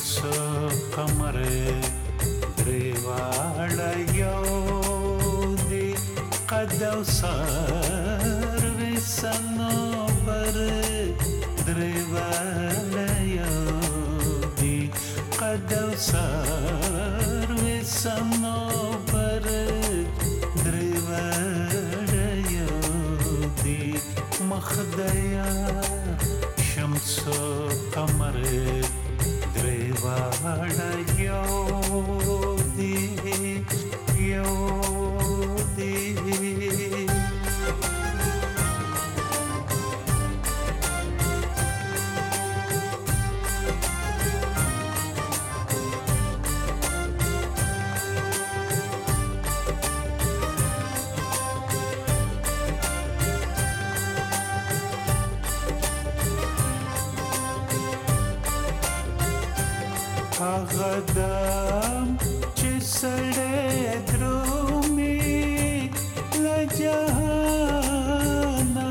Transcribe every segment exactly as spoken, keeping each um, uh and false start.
شمس قمر درېواړه یو دي قد او سر وي صنوبر درېواړه یو دي قد او سر وي صنوبر درېواړه یو دي مخ د یار شمس قمر درېواړه یو دي یو دي هغه دم چې سړی درومي له جهانه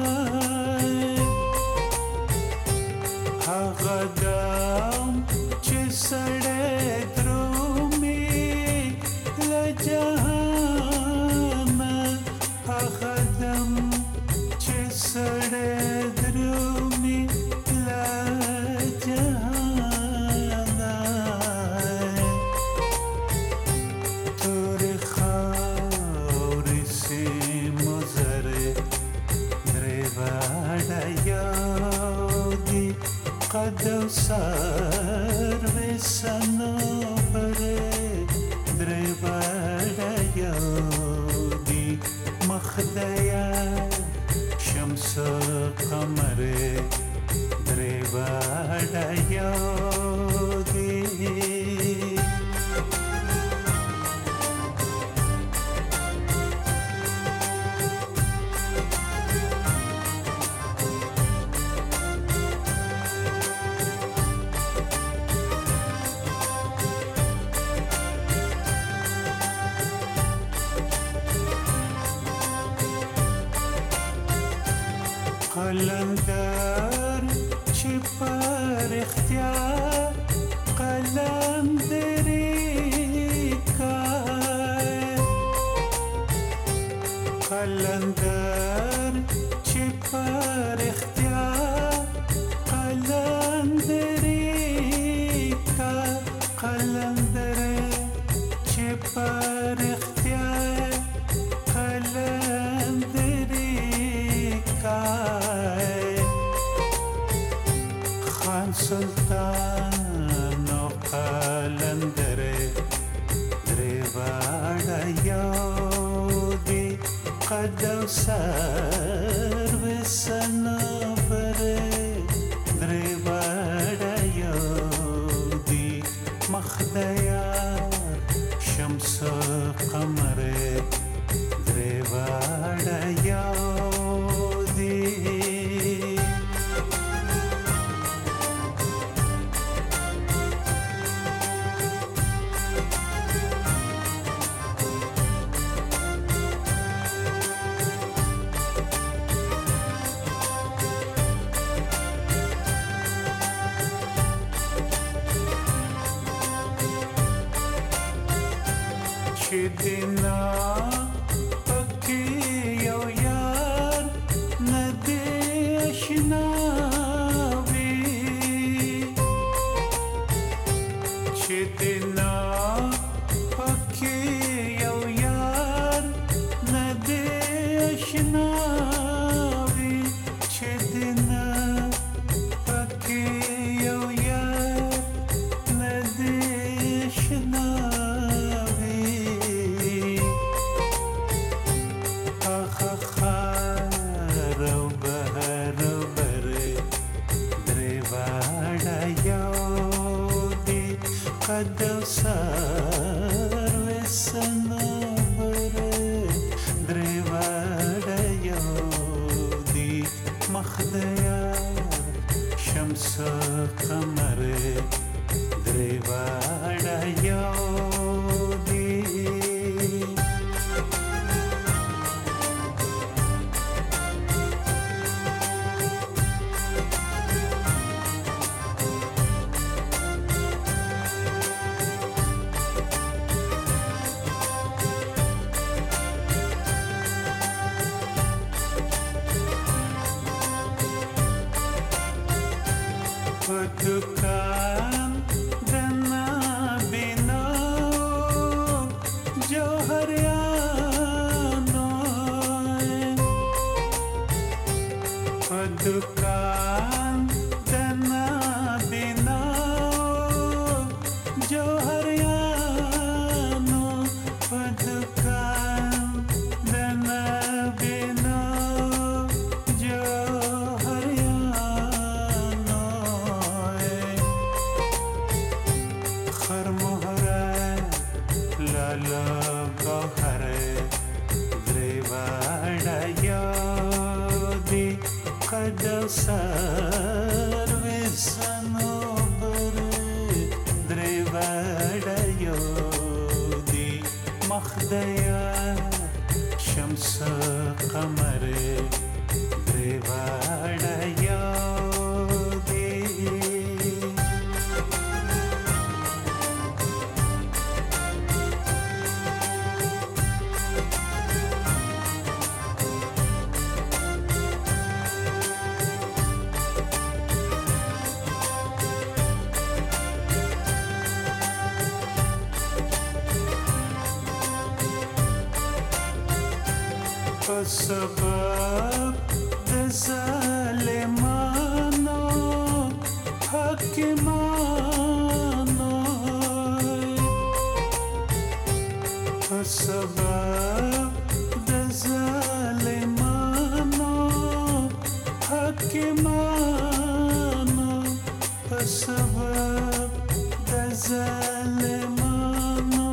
هغه دم چې سړی درومي له جهانه هغه دم چې سړی درومي له جهانه قد او سر وي صنوبر درېواړه یو دي مخ د یار شمس قمر درېواړه یو دي قلندر چې پر اختیار قلندري کوي قلندر چې پر اختیار قلندري کوي قلندر چې پر اختیار قلندري کوي خان سلطان او قلندر درېواړه یو دي قد او سر وي صنوبر درېواړه یو دي مخ د یار شمس قمر درېواړه یو دي چې دینا پکې یو یار نه دی اشنا وي چې دینا پکې یو یار نه دی اشنا وي چې دینا پکې یو یار نه دی اشنا قد او سر وي صنوبر درېواړه یو دي مخ د یار شمس قمر درېواړه یو دي ښکلا ګوهر درې واړه یادې قد او سروې صنوبر درې واړه یادې مخ د یار شمس قمر درې واړه سبب د ظالمانو حاکمانو سبب د ظالمانو حاکمانو سبب د ظالمانو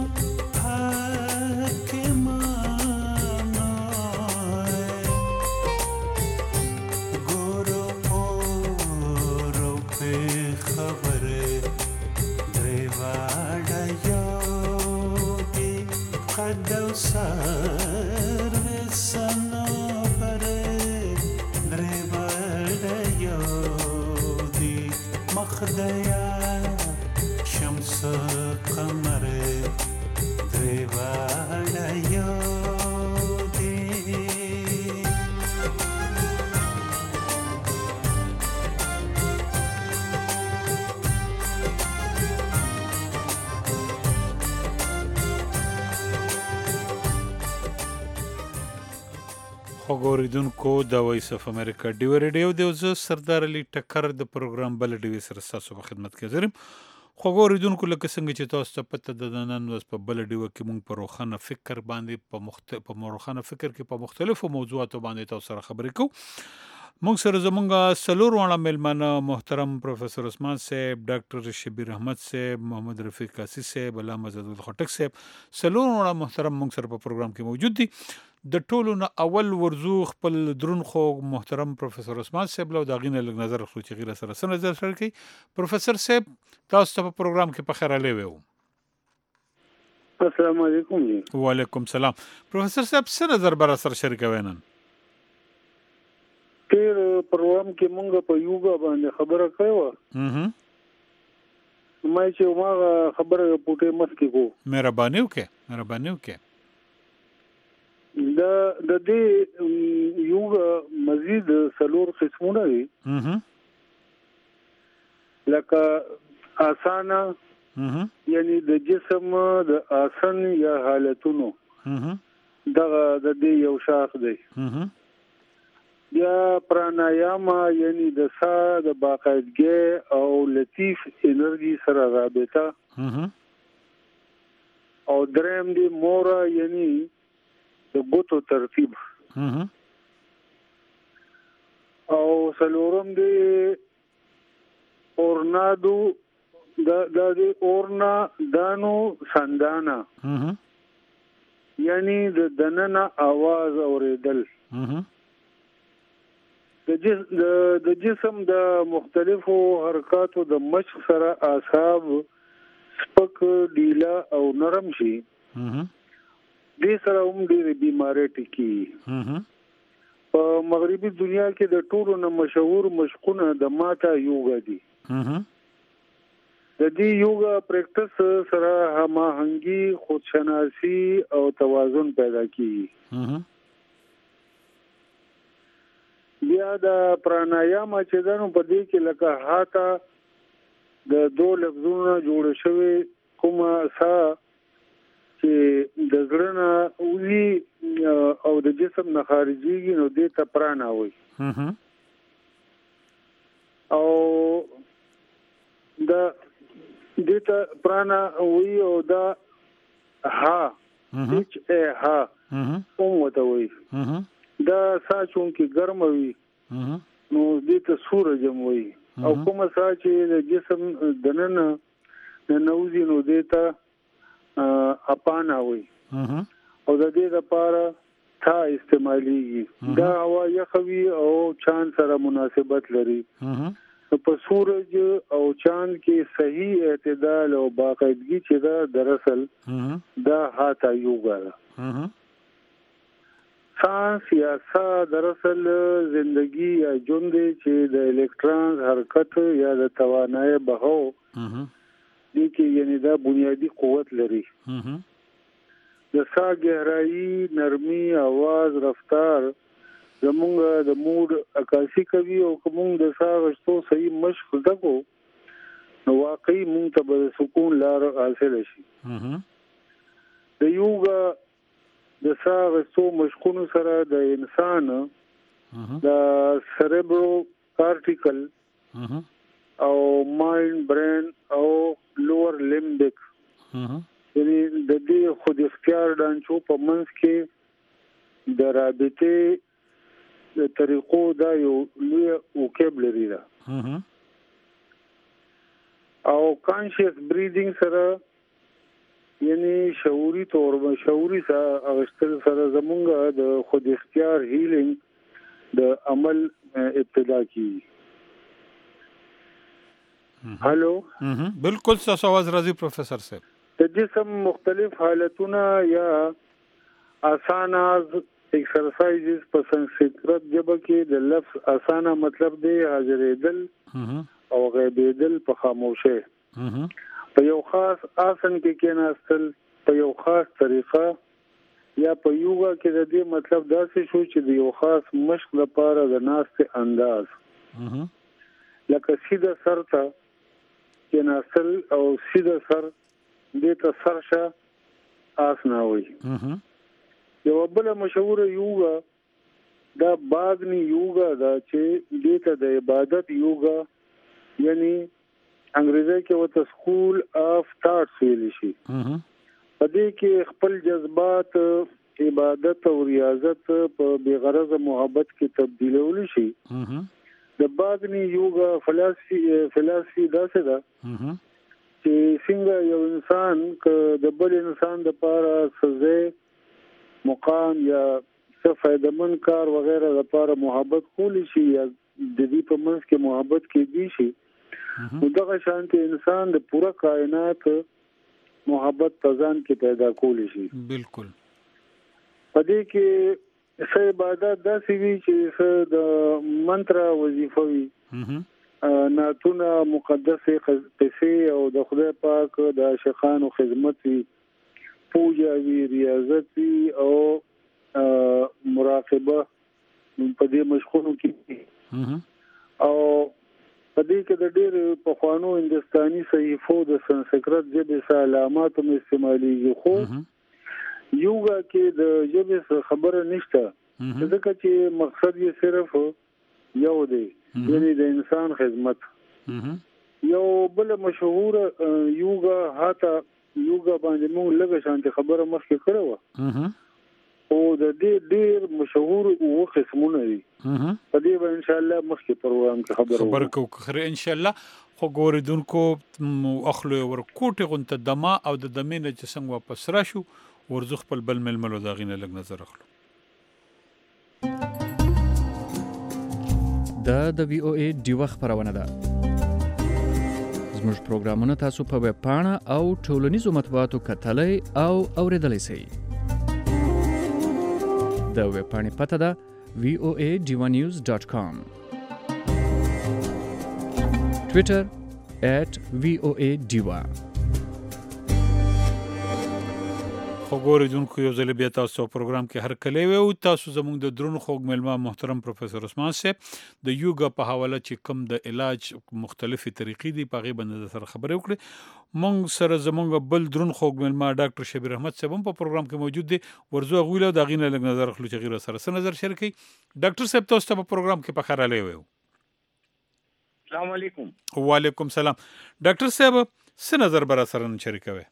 سر سنوبر درې واړه یادې مخ د یار شمس قمر درې واړه یادې خوګوریدونکو د وایس اف امریکا ډیو ریډیو د زه سردار علي ټکر د پروګرام بل ډیوي سره تاسو په خدمت کې حاضر یم. خوګوریدونکو لکه څنګه چې تاسو ته پته ده د نن ورځ په بل ډیو کې موږ په روښانه فکر باندې په مختلف په روښانه فکر کې په مختلفو موضوعاتو باندې تاسو سره خبرې کوو. موږ سره زمونږ څلور واړه میلمانه محترم پروفیسور عثمان صاحب، ډاکټر شبیر احمد صاحب، محمد رفیق قاسی صاحب، علامه عزت خټک صاحب، څلور واړه محترم موږ سره په پروګرام کې موجود دي. د ټولو نه اول ورزو خپل درون خو محترم پروفیسور عثمان صاحب له داغینه لږ نظر خو چې غیر سره سره نظر شریکي. پروفیسور صاحب تاسو ته په پروګرام کې په خیر علي وو. السلام علیکم. وعلیکم السلام. پروفیسور صاحب څه نظر بر سره شریکوي نن؟ تیر پروګرام کې مونږ په یوګا باندې خبره کړې و. هه مې چې ما خبره پټه مس کې کو. مهرباني وکړه، مهرباني وکړه. د د دې یوګا مزید سلور قسمونه دي. هه لکه آسانه، هه یعنی د جسم د آسن یا حالتونو، هه دغه د دې یو شاخ دی. هه یا پرانایاما، یعنی د ساه د باقاعدګۍ او لطیف انرژي سره رابطه. هه او دریم دی مورا، یعنی د بوتو ترتیب. هه او سلورم دی اورنادو، د د اورنا دانو سندانا، هه یعنی د دننه आवाज اوریدل. هه د جسم د مختلفو حرکاتو د مشق سره اعصاب سپک، ډیلا او نرم شي. هه دې سره هم ډېرې بیمارۍ ټیکي. هه په مغربي دنیا کې د ټولو نه مشهور مشقونه د ماتا یوګا دي. هه د دې یوګا پریکټس سره هماهنګي، خودشناسي او توازن پیدا کیږي. هه بیا د پرانایاما چې دنو په دې کې لکه هاتا د دوه لفظونو جوړ شوی کومه سا چې د زړه اولی او د جسم نه خارجيږي، نو دې ته پرانا وایي. هه او د دې ته پرانا وایي او دا ها اچ ا ها کوم وته وایي. هه دا سا چون کې ګرم وي، نو دې ته سورجم وایي. او کومه سا چې د جسم دننه د نوزي، نو دې ته اپانا وي او د دې لپاره تا استعماليږي دا هوا یخوي او چاند سره مناسبت لري په سورج او چاند کې صحیح اعتدال او باقاعدگی چې دا دراصل دا هاتا یوګا ده سانس یا سا دراصل زندگی یا ژوند چې د الکترون حرکت یا د توانایي بهو دي کې یعنی دا بنیادی قوت لري د سا گہرائی نرمی आवाज رفتار زمونږ د موډ عکاسي کوي او کوم د سا غشتو صحیح مشق دکو نو واقعي مونږ ته به سکون لار حاصل شي د یوګا د سا غشتو مشقونو سره د انسان د سریبرو کارټیکل او مایند برین او لوور لیمبیک یعنی د دې خود اختیار دانچو په منځ کې د رابطې د طریقو دا یو لوی وکیبلری ده او کانشیس بریدینګ سره یعنی شعوري تور شعوري سره اغشتل سره زمونږ د خود اختیار هیلینګ د عمل ابتدا کی هالو بالکل تاسو आवाज راځي پروفیسور صاحب د جسم مختلف حالتونه یا آساناز ایکسرسایزز په سنسکرت ژبه کې د لفظ آسانا مطلب دی حاضرېدل او غیبېدل په خاموشه په یو خاص آسن کې کېناستل په یو خاص طریقه یا په یوګا کې د دې مطلب داسې شو چې د یو خاص مشق لپاره د ناستې انداز لکه سیده سر ته کېناستل او سیده سر دې ته سرشه آسناوي یو بل مشهور یوګا دا باغنی یوګا دا چې دې ته د عبادت یوګا یعنی انګریزي کې وته سکول اف ثاټس ویل شي په دې کې خپل جذبات عبادت او ریاضت په بغرض محبت کې تبدیلول شي د باغنی یوګا فلسفي فلسفي دا څه ده چې څنګه یو انسان ک د بل انسان د لپاره سزا مقام یا څه فائدمن کار وغیرہ د لپاره محبت کولی شي یا د دې په منځ کې محبت کې دي شي دغه شانتي انسان د پوره کائنات محبت پزان کې پیدا کولی شي بالکل په دې کې څه عبادت داسې وي چې د منتر وظیفه وي ناتونه مقدسه قصې او د خدای پاک د عاشقانو خدمت وي پوجا وی ریاضت وی او مراقبه په دې مشغولو کې او په دې کې د ډېر په خوانو هندستاني صحیفو د سنسکرت ژبې سره علامات هم استعماليږي خو یوګا کې د ژبې خبره نشته ځکه چې مقصد یې صرف یو دی یعنی د انسان خدمت یو بل مشهور یوګا هاتا یوګا باندې موږ لږه شانتي خبره مخکې کړو او د دې ډېر مشهور او قسمونه دي په دې باندې ان شاء الله مخکې پروګرام کې خبره خبر کو خره ان شاء الله خو ګوردونکو اخلو ور کوټه غنته دما او د دمینه چې څنګه واپس راشو ورزخ په بل ململو دا غینه لګ نظر اخلو دا د وی او ای ډیوه خبرونه ده زموږ پروګرامونه تاسو په ویب پاڼه او ټولنیزو مطبوعاتو کتلای او اوریدلای شئ د ویب پاڼې پته ده وی او ای ډیوه نیوز ډاټ کام ټویټر at وی او ای ډیوه خو ګوردونکو یو ځل بیا تاسو پروګرام کې هر کله وي او تاسو زموږ د درون خوږ ملما محترم پروفیسور عثمان صاحب د یوګا په حواله چې کوم د علاج مختلفي طریقې دي په غي باندې سره خبرې وکړي مونږ سره زموږ بل درون خوږ ملما ډاکټر شبیر احمد صاحب په پروګرام کې موجود دي ورزو غویله د غینه لګ نظر خلو چې غیر سره سره نظر شریکي ډاکټر صاحب تاسو په پروګرام کې په خراله وي السلام علیکم وعلیکم السلام ډاکټر صاحب څه نظر بر سره شریکوي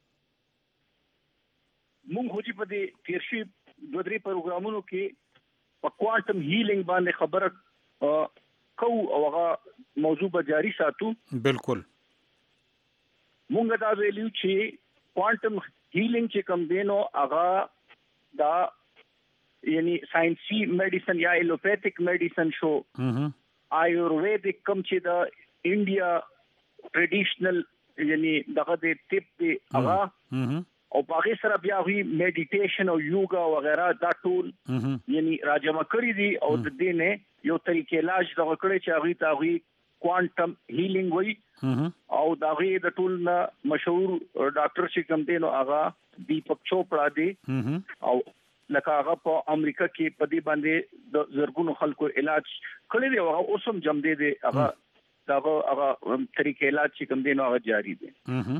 مونږ هوځي په دې تیرشي دوه درې پروګرامونو کې په کوانټم هیلینګ باندې خبره کو او هغه موضوع به جاری ساتو بالکل مونږ دا ویلو چې کوانټم هیلینګ چې کوم دینو هغه دا یعنی ساينسي میډیسن یا ایلوپیتھیک میډیسن شو آیورویدیک کوم چې دا انډیا ټریډیشنل یعنی دغه د ټیپ دی هغه او باغی سره بیا وی میډیټیشن او یوګا وغیرہ دا ټول یعنی راجمع کړی دي او د دې نه یو طریقې علاج دغه کړی چې هغه تاغي کوانټم هیلینګ وای او دغه د ټول مشهور ډاکټر چې کوم دی نو هغه دیپک چوپړا دی او لکه هغه په امریکا کې په دې باندې د زرګونو خلکو علاج کړی دی او اوسم جمع دی دی هغه دغه هغه طریقې علاج چې کوم دی نو هغه جاری دی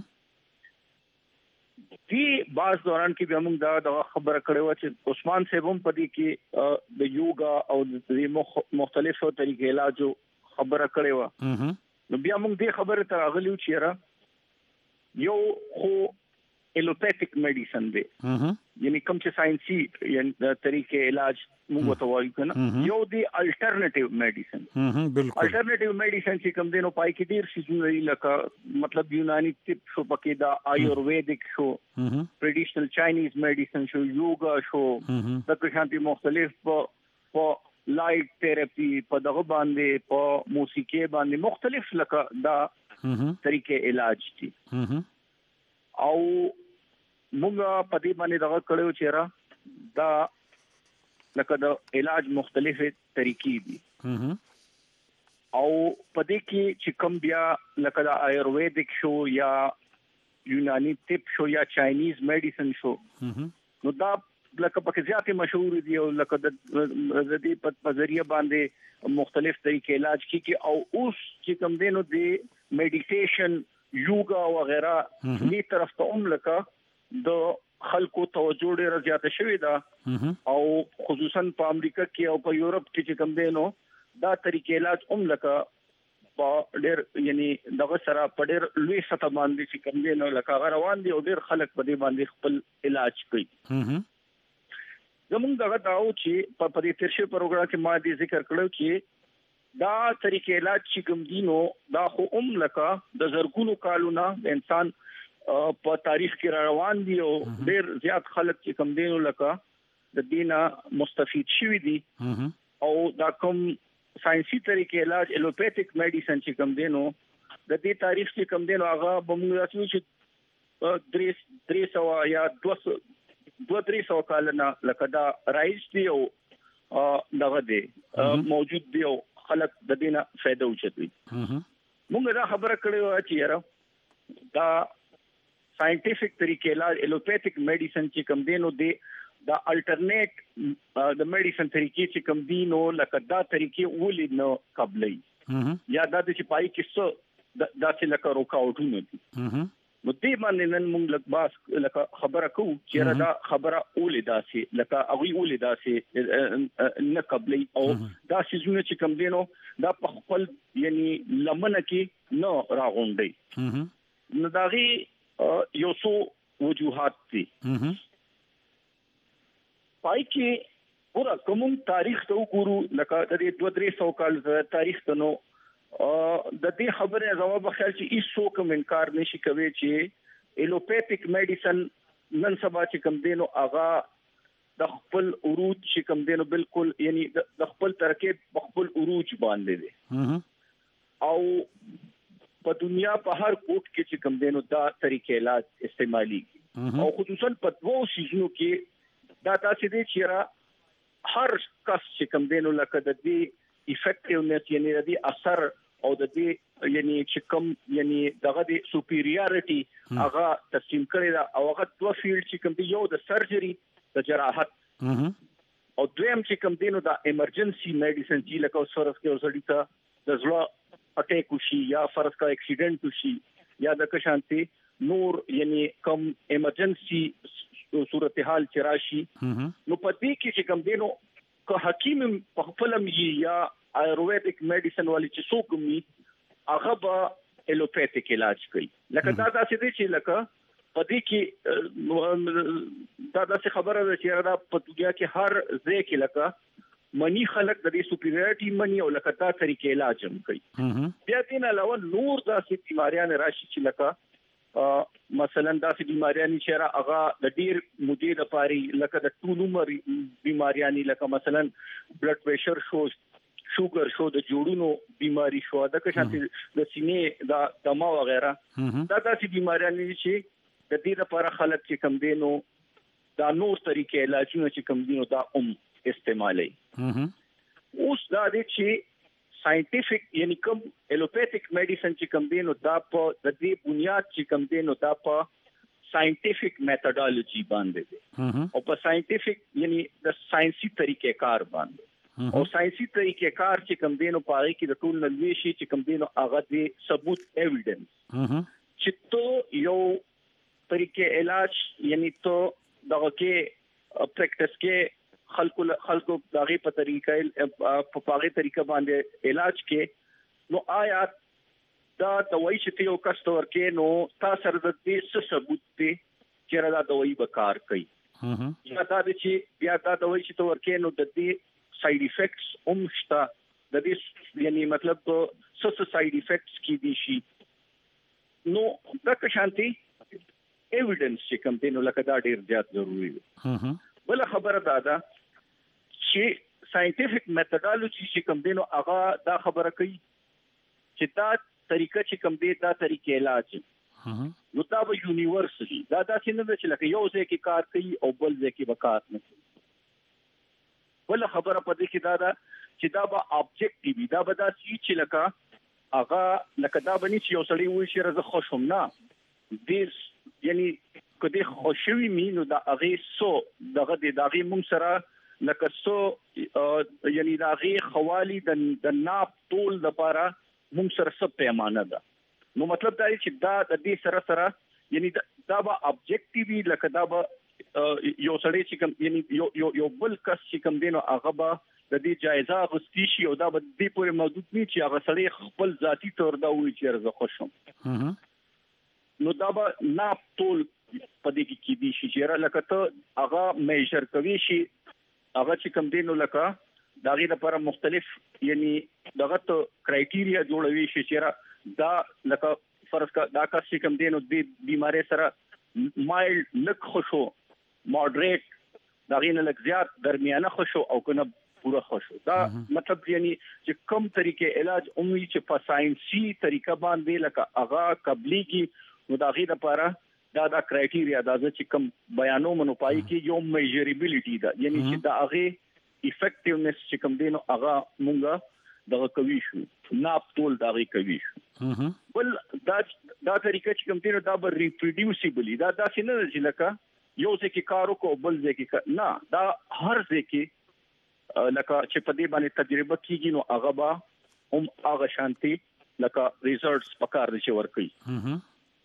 دی باز دوران کې به موږ دا د خبره کړو چې عثمان صاحب هم په دې کې د یوګا او د مختلفو طریقې علاج خبره کړو نو بیا موږ دې خبره ته راغلیو چې را یو خو ایلوپیتھیک میډیسن دی یعنی کوم چې ساينسي یعنی طریقې علاج موږ ته وایو کنه یو دی الټرنیټیو میډیسن بالکل الټرنیټیو میډیسن چې کوم دینو پای کې ډیر شي نه لکه مطلب یونانی ټیپ شو پکې دا آیورویدیک شو ټریډیشنل چاینیز میډیسن شو یوګا شو د قسمه مختلف په لایټ تھراپي په دغه باندې په موسیقي باندې مختلف لکه دا طریقې علاج دي او موږ په دې باندې دغه کړو چې را دا لکه د علاج مختلفه طریقې دي او په دې کې چې کوم بیا لکه د آیورویدیک شو یا یونانی ټیپ شو یا چاینیز میډیسن شو نو دا لکه پکې زیاتې مشهور دي او لکه د دې په ذریعہ باندې مختلف طریقې علاج کیږي او اوس چې کوم دینو دی میډیټیشن یوګا وغیرہ دې طرف ته هم لکه د خلکو توجه ډیره زیاته شوې ده او خصوصا په امریکا کې او په یورپ کې چې کوم دینو دا طریقې علاج هم لکه په ډیر یعنی دغه سره په ډیر لوی سطح باندې چې کوم دینو لکه روان دي او ډیر خلک په دې باندې خپل علاج کوي زموږ دغه داو چې په دې ترشه پروګرام کې ما دې ذکر کړو چې دا طریقې علاج چې کوم دینو دا خو هم لکه د زرګونو کالونه د انسان په تاریخ کې روان دي او ډیر زیات خلک چې کوم دینو لکه د دینه مستفید شوي دي او دا کوم ساينسي طریقې علاج ایلوپیتھیک میډیسن چې کوم دینو د دې تاریخ کې کوم دینو هغه به موږ راتلو چې درې درې سو یا دوه دوه درې سو کال نه لکه دا رایز دی او دغه دی موجود دی او خلک د دینه فائدہ وچتوي موږ دا خبره کړې و چې یاره دا ساينټیفیک طریقې علاج ایلوپیتھیک میډیسن چې کوم دینو دی دا الټرنیټ د میډیسن طریقې چې کوم دینو لکه دا طریقې ولې نو قبلې یا دا چې پای کې څه دا چې لکه روکاوټونه دي نو دې باندې نن موږ لکه باس لکه خبره کوو چې دا خبره ولې داسې لکه هغه ولې داسې نه قبلې او دا چې چې کوم دینو دا په خپل یعنی لمنه کې نه راغونډي نو داغي یو څو وجوهات دي پای کې پورا کوم تاریخ ته وګورو لکه د دې دوه درې سو کال تاریخ ته نو د دې خبره جواب خیال چې هیڅ څوک انکار نشي کوي چې ایلوپیتھیک میډیسن نن سبا چې کوم دینو اغا د خپل عروج چې کوم دینو بالکل یعنی د خپل ترکیب په خپل عروج باندې دي او په دنیا په هر کوټ کې چې کوم دینو دا طریقې علاج استعمالي او خصوصا په دوه سيزونو کې دا تاسو دې چې را هر کس چې کوم دینو لکه د دې افیکټیونس یعنی د دې اثر او د دې یعنی چې کوم یعنی دغه د سوپیریورټي هغه تقسیم کړی دا او هغه دوه فیلډ چې کوم دی یو د سرجری د جراحت او دویم چې کوم دینو دا ایمرجنسي میډیسن چې لکه اوس فرض کې اوسړی ته د زړه اٹیک وشي یا فرض کا اکسیډنٹ وشي یا د کشانتي نور یعنی کم ایمرجنسي صورتحال چراشي نو پدې کې چې کوم دینو که حکیم په خپلم یا آیورویدیک میډیسن والی چې څوک می هغه به ایلوپیتھیک علاج کوي لکه دا داسې دي چې لکه پدې کې دا داسې خبره ده چې دا په دنیا کې هر ځای کې لکه منی خلق د دې سوپیریورټي منی او لکه دا طریقې علاج هم کوي بیا دین علاوه نور داسې بیماریاں راشي چې لکه مثلا داسې بیماریانې چې را هغه د ډیر مودې لپاره لکه د ټول عمر بیماریانې لکه مثلا بلډ پریشر شو شوګر شو د جوړونو بیماری شو د کښانتي د سینې د دمه وغیرہ دا داسې بیماریانې چې د دې لپاره خلک چې کم دینو دا نور طریقې علاجونه چې کم دینو دا هم استعمالي اوس دا دې چې ساينټیفیک یعنی کوم الوپیتھیک میډیسن چې کوم دینو دا په د دې بنیاد چې کوم دینو دا په ساينټیفیک میتھډالوجي باندې دي او په ساينټیفیک یعنی د ساينسي طریقې کار باندې او ساينسي طریقې کار چې کوم دینو پاره کې د ټول نلوي شي چې کوم دینو هغه دې ثبوت ایویډنس چې تو یو طریقې علاج یعنی تو دغه کې پریکټس کې خلکو خلکو دغه په طریقې په پاغه طریقه باندې علاج کې نو آیا دا دوايي چې یو کسټور کې نو تاسو سره د دې څه ثبوت دی چې دا دوايي به کار کوي یا دا چې بیا دا دوايي چې تور کې نو د دې ساید افیکټس هم شته د دې یعنی مطلب څه څه ساید افیکټس کې دي شي نو دا که شانتي ایویډنس چې کوم دی نو لکه دا ډیر زیات ضروری دی بل خبره دا ده چې ساينټیفیک میتھډالوجي چې کوم دینو هغه دا خبره کوي چې دا طریقه چې کوم دی دا طریقې علاج نو دا به یونیورسلی دا دا څنګه ده چې لکه یو ځای کې کار کوي او بل ځای کې به کار نه کوي بل خبره پدې کې دا ده چې دا به ابجیکټیوي دا به دا چې لکه هغه لکه دا بني چې یو سړی وایي چې زه خوشم نه دې یعنی کدی خوشوي مينو دا هغه سو دغه د دغه مونږ سره لکه سو یعنی دا هغه خوالي د د ناپ طول لپاره مونږ سره څه پیمانه ده نو مطلب دا چې دا د دې سره سره یعنی دا به ابجیکټیوي لکه دا به یو سړی چې کوم یعنی یو یو یو بل کس چې کوم دینو هغه به د دې جایزه غوښتي شي او دا به دې پورې موجود نه چې هغه سړی خپل ذاتی تور دا وایي چې زه خوشم نو دا به ناپ طول پدې کې کې دي شي چې لکه ته هغه میجر کوي شي هغه چې کوم دینو لکه داغه لپاره مختلف یعنی دغه ته کرایټیریا جوړوي شي چې دا لکه فرض کا دا کا چې کوم دینو د بیماری سره مایلډ لک خوشو مودریټ داغه نه لک زیات درمیانه خوشو او کنه پورا خوشو دا مطلب یعنی چې کوم طریقې علاج عمومي چې په ساينسي طریقه باندې لکه هغه قبليږي نو دا غي لپاره دا دا کرایټیریا دا چې کوم بیانو منو پای کې یو میجریبিলিټی دا یعنی چې دا هغه افیکټیونس چې کوم دینو هغه مونږه دغه کوي شو ناپ تول دا غي کوي شو بل دا دا طریقه چې کوم دینو دا به ریپروډیوسیبلی دا دا څنګه چې لکه یو ځکه کارو کو بل ځکه نه دا هر ځکه لکه چې په دې باندې تجربه کیږي نو هغه به هم هغه شانتي لکه ریزلټس پکار دي چې ورکړي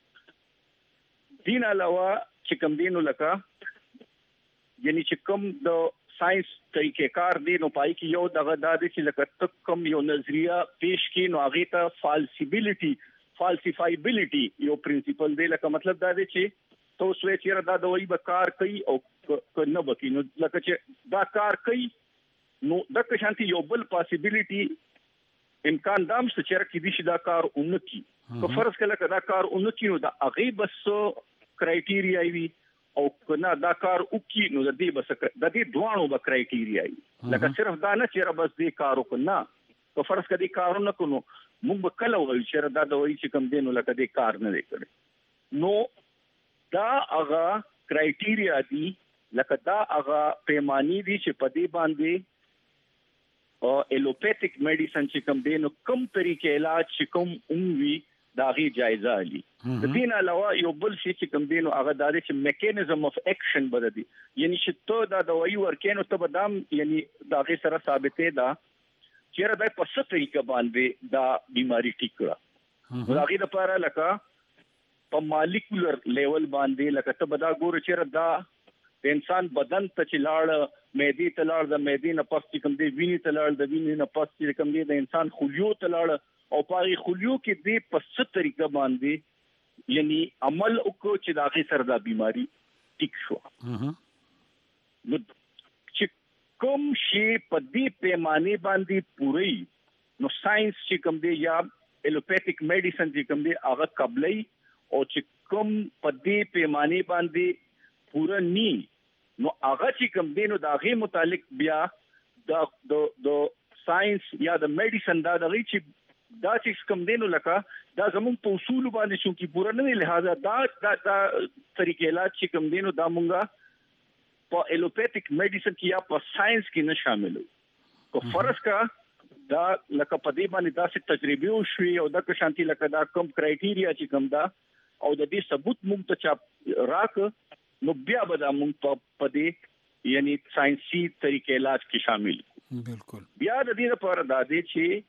دین علاوه چې کوم دینو لکه یعنی چې کوم د ساينس طریقې کار دی نو پای کې یو دغه د دې چې لکه تک کوم یو نظریه پیش کی نو هغه ته فالسیبিলিټي فالسیفایبিলিټي یو پرنسپل دی لکه مطلب دا دی چې تو سوي چې دا د وای به کار کوي او نه بکی نو لکه چې دا کار کوي نو د شانتي یو بل پاسیبিলিټي امکان دام څه چیرې کې دي چې دا کار اونکی په فرض کله کدا کار اونکی نو دا هغه بس کرایټیریا وي او کنا دا کار وکي نو د دې بس د دې دوانو به کرایټیریا وي لکه صرف دا نه چې بس دې کار وکنا په فرض کدي کارونه کوو موږ به کله وایو چې دا د وایي چې کم دینو لکه دې کار نه وکړي نو دا هغه کرایټیریا دي لکه دا هغه پیمانی دي چې په دې باندې او الوپیتھیک میډیسن چې کوم دینو کوم طریقې علاج چې کوم عمومي داغي جایزه علي د دین علاوه یو بل شي چې کوم دینو هغه د چې میکانیزم اف اکشن بده دي یعنی چې ته دا دوايي ورکینو ته بدام یعنی داغي سره ثابتې ده چې دا په څه طریقه باندې دا بیماری ټیک کړه داغي لپاره لکه په مالیکولر لیول باندې لکه ته بدا ګور چې دا د انسان بدن ته چلاړ مېدی تلاړ د مېدی نه پس چې کوم دی ویني تلاړ د ویني نه پس چې کوم دی د انسان خلیو تلاړ او پای خلیو کې دی په ست طریقه باندې یعنی عمل وکړو چې داغه سره د بیماری ټیک شو نو چې کوم شی په دې پیمانه باندې پوری نو ساينس چې کوم دی یا الوپیتھیک میډیسن چې کوم دی هغه قبلې او چې کوم په دې پیمانه باندې پوره ني نو هغه چې کوم دینو د هغه متعلق بیا د د د ساينس یا د میډیسن دا د چې دا چې کوم دینو لکه دا زموږ په اصول باندې شو کې پوره نه لہذا دا دا, دا طریقې علاج چې کوم دینو دا مونږه په ایلوپیتھک میډیسن کې یا په ساينس کې نه شاملو کو فرض کا دا لکه په دې باندې داسې تجربه وشوي او د شانتي لکه دا کوم کرایټیریا چې کوم دا او د دې ثبوت مونږ ته چا راک نو بیا به دا مونږ په دې یعنی ساينسي طریقې علاج کې شامل بالکل بیا د دې لپاره دا دی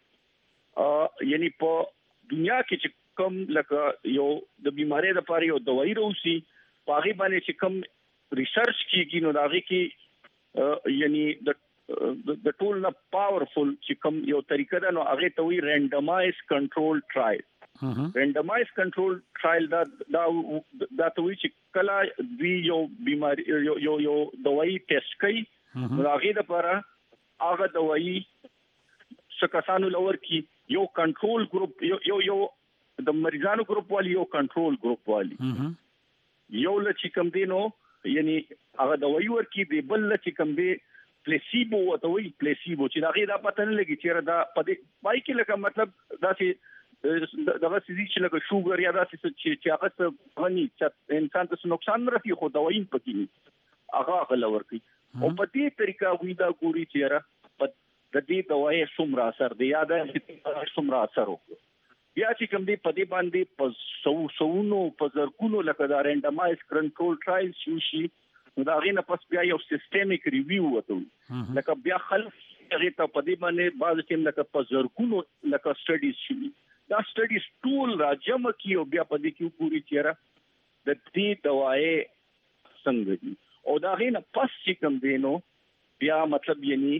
چې یعنی په دنیا کې چې کوم لکه یو د بیماری لپاره یو دوايي روسي پاغي باندې چې کوم ریسرچ کیږي نو دا غي کې یعنی د د ټول نه پاورفل چې کوم یو طریقه ده نو هغه ته وی رینډمایز کنټرول ټرایل رینډمایز کنټرول ټرایل دا دا دا ته وی چې کله دی یو بیماری یو یو یو دوايي ټیسټ کوي نو هغه لپاره هغه دوايي څکسانو لور کی یو کنټرول ګروپ یو یو یو د مریضانو ګروپ والی یو کنټرول ګروپ والی یو لچ کم دینو یعنی هغه دوايي ورکی دی بل لچ کم دی پلیسیبو وته وی پلیسیبو چې دا غي دا پته نه لګي چې دا پدې پای کې لکه مطلب دا چې دغه سړي چې لکه شوګر یا دا چې چې هغه غني چې انسان ته نقصان نه رسي خو دوايي پکې هغه غل ورکی او په دې طریقه وی دا ګوري چې را د دې دوايي څومره اثر دی یا دا څومره اثر وکړي بیا چې کوم دی په دې باندې په سو سونو په زرګونو لکه دا رینډمایز کنټرول ټرایل شي نو دا غینه پس بیا یو سیستمیک ریویو وته لکه بیا خلک هغه ته په دې باندې بعض ټیم لکه په زرګونو لکه سټډیز شي دا سټډیز ټول راجم کیو بیا په دې کې پوری چیرې د دې دوايي څنګه دي او دا غینه پس چې کوم دینو بیا مطلب یعنی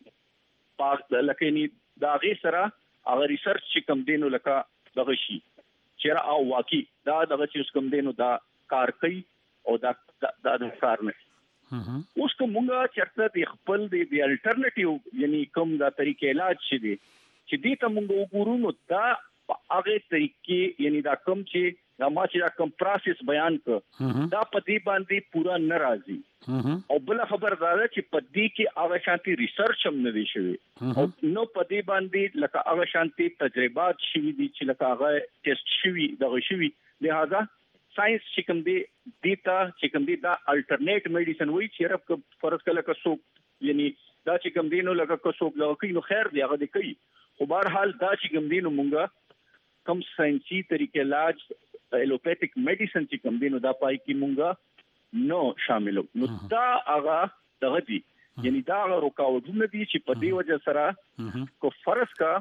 پاک لکه ني دا غي سره هغه ریسرچ چې کوم دینو لکه دغه شي چیرې او واقعي دا دغه چې کوم دینو دا کار کوي او دا دا د کار نه اوس کومه چرته د خپل د الټرنیټیو یعنی کوم دا طریقې علاج شي دي چې دې ته موږ وګورو نو دا هغه طریقې یعنی دا کوم چې دا ما چې دا کوم پروسس بیان کړ دا په دې باندې پورا ناراضي او بل خبر دا چې په دې کې هغه شانتي ریسرچ هم نه دی شوی او نو په دې باندې لکه هغه شانتي تجربات شوي دي چې لکه هغه ټیسټ شوي دغه شوي لہذا ساينس چې کوم دی دیتا چې کوم دی دا الټرنیټ میډیسن وایي چې رب فرض کله که څوک یعنی دا چې کوم دی نو لکه که څوک لکه نو خیر دی هغه دی کوي خو بهر حال دا چې کوم دی نو مونږه کم ساينسي طریقې علاج ایلوپیتھک میډیسن چې کوم دی نو دا پای کې مونږه نو شاملو نو دا هغه دغه دی یعنی دا رکاوټونه دي چې په دې وجه سره کو فرض کا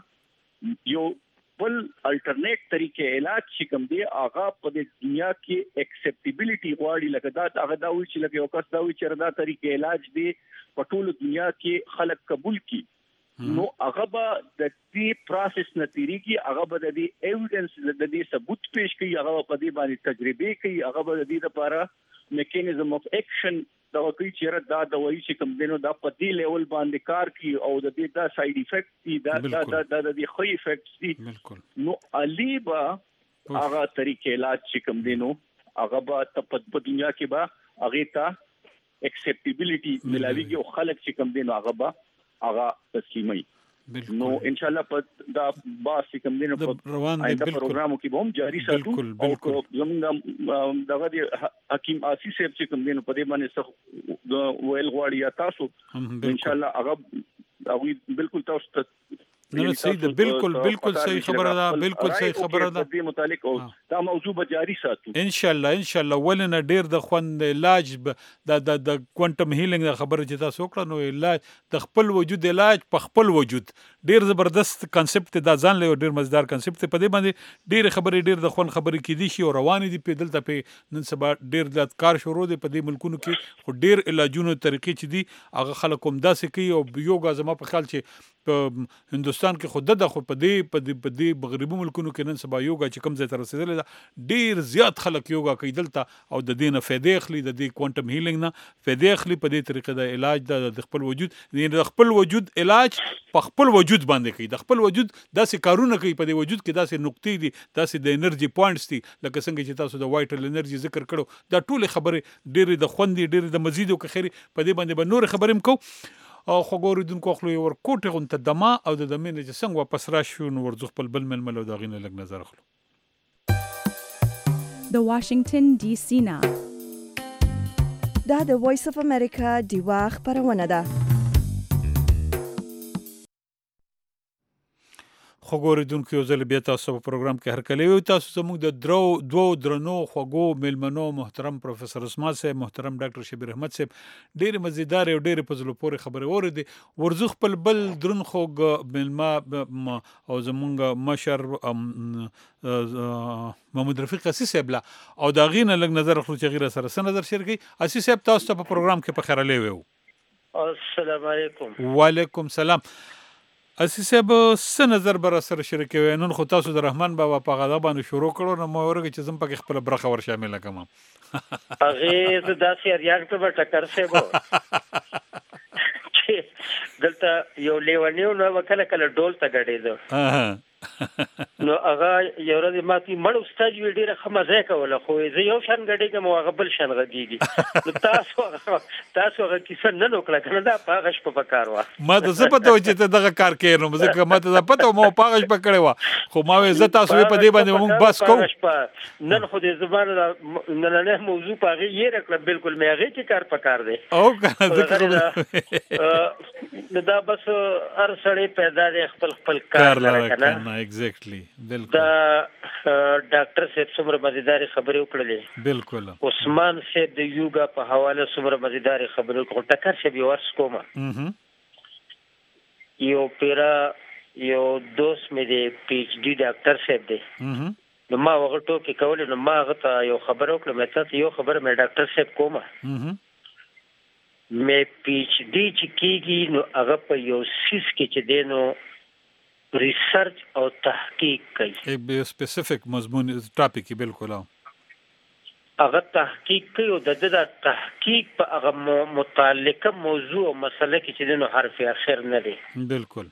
یو بل الټرنیټ طریقې علاج چې کوم دی هغه په دنیا کې ایکسپټیبিলিټي غواړي لکه دا هغه دا وی چې لکه یو کس دا وی چې دا طریقې علاج دی په ټول دنیا کې خلک قبول کړي نو هغه به د دې پروسس نتیریږي هغه به د دې ایویډنس د دې ثبوت پیش کوي هغه په دې باندې تجربه کوي هغه به د دې لپاره میکانیزم اف ایکشن دا کوي چې دا دوايي چې کوم دینو دا په دې لیول باندې کار کوي او د دې دا ساید افیکټ دي دا دا دا د دې خو افیکټ دي نو الیبا هغه طریقې علاج چې کوم دینو هغه به په دنیا کې به هغه ته ایکسپټیبিলিټي ملاويږي او خلک چې کوم دینو هغه به هغه تسلیمي نو ان شاء الله په دا باسي کوم دینه په روان دي پروګرامو کې به هم جاری ساتو او زمونږ دغه د حکیم آسی صاحب چې کوم دینه په دې باندې څه ویل غواړي یا تاسو ان شاء الله هغه او بالکل تاسو ته نه صحیح بالکل بالکل صحیح خبره ده بالکل صحیح خبره ده دې متعلق او دا موضوع به جاری ساتو ان شاء الله ان شاء الله ولنه ډیر د خوند علاج د د د کوانټم هیلینګ خبره چې تاسو کړنو نو علاج د خپل وجود علاج په خپل وجود ډیر زبردست کانسپټ دا ځان له ډیر مزدار کانسپټ په دې باندې ډیر خبرې ډیر د خوند خبرې کې دي شي او روان دي په دلته په نن سبا ډیر د کار شروع دي په دې ملکونو کې خو ډیر علاجونو طریقې چې دي هغه خلک هم داسې کوي او یوګا زما په خیال چې په هندستان کې خود د خو په دې په دې په دې مغربي ملکونو کې نن سبا یوګا چې کوم ځای ته رسیدلی ده ډیر زیات خلک یوګا کوي دلته او د دې نه فایدې اخلي د دې کوانټم هیلینګ نه فایدې اخلي په دې طریقې د علاج د خپل وجود د خپل وجود علاج په خپل وجود باندې کوي د خپل وجود داسې کارونه کوي په دې وجود کې داسې نقطې دي داسې د انرژي پوینټس دي لکه څنګه چې تاسو د وایټل انرژي ذکر کړو دا ټول خبرې ډېرې د خوندې ډېرې د مزید او خیری په دې باندې به نور خبرې هم کو او خو ګوریدونکو خپل ور کوټه غون ته دما او د دمه نه څنګه واپس راشو نو ورځ خپل بل ململ او دا غینه لګ نظر اخلو د واشنگټن ډي سي نا دا د وایس اف امریکا دیوا خبرونه ده خو ګوریدونکو یو ځل بیا تاسو په پروګرام کې هر کله یو تاسو زموږ د درو دوه درنو خوګو ملمنو محترم پروفیسور عثمان صاحب محترم ډاکټر شبیر احمد صاحب ډېر مزیدار او ډېر په زلو پورې خبرې اوریدي ورزو خپل بل درن خوګ ملما او زموږ مشر محمد رفیق اسیس صاحب لا او دا غینه لګ نظر خپل چې غیر سره سره نظر شریکي اسیس صاحب تاسو په پروګرام کې په خیر لې وو السلام علیکم وعلیکم سلام اسیس صاحب څه نظر بر سره شریکوي نن خو تاسو د رحمان بابا په غدا باندې شروع کړو نو مو ورګه چې زم پکې خپل برخه ور شامل کړم هغه د داسې اریاګ ته ټکر شه وو دلته یو لیونیو نو وکړه کله ډول ته غړېدو نو هغه یو ورځ ماتي مړ استاد وی ډیره خمزه کوله خو زه یو شان غړې کوم هغه بل شان غږیږي نو تاسو تاسو هغه کیسه نه نوکړه کنه دا پاغش په پکار وا ما د څه پته و چې ته دغه کار کوي نو زه ما ته پته مو پاغش پکړې وا خو ما وې زه تاسو په دې باندې مونږ بس کوو نن خو دې زبانه نن نه موضوع پاغي یې رکړه بالکل مې هغه کې کار پکار دی او ذکر دا بس هر سړی پیدا دی خپل خپل کار لره کنه ایگزیکټلی بالکل دا ډاکټر صاحب څومره مزیدار خبرې وکړلې بالکل عثمان صاحب د یوګا په حواله څومره مزیدار خبرې وکړه ټکر شه به ورس کومه یو پیرا یو دوست مې دی پی ایچ ډي ډاکټر صاحب دی نو ما هغه ټوکې کولې نو ما هغه ته یو خبره وکړه مې ته یو خبره مې ډاکټر صاحب کومه مې پی ایچ ډي چې کېږي نو هغه په یو سیس کې چې دی نو ریسرچ او تحقیق کوي ایک سپیسیفک مضمون ټاپک بالکل هغه تحقیق کوي او د دې تحقیق په هغه متعلقه موضوع او مسله کې چې نو حرف اخر نه دی بالکل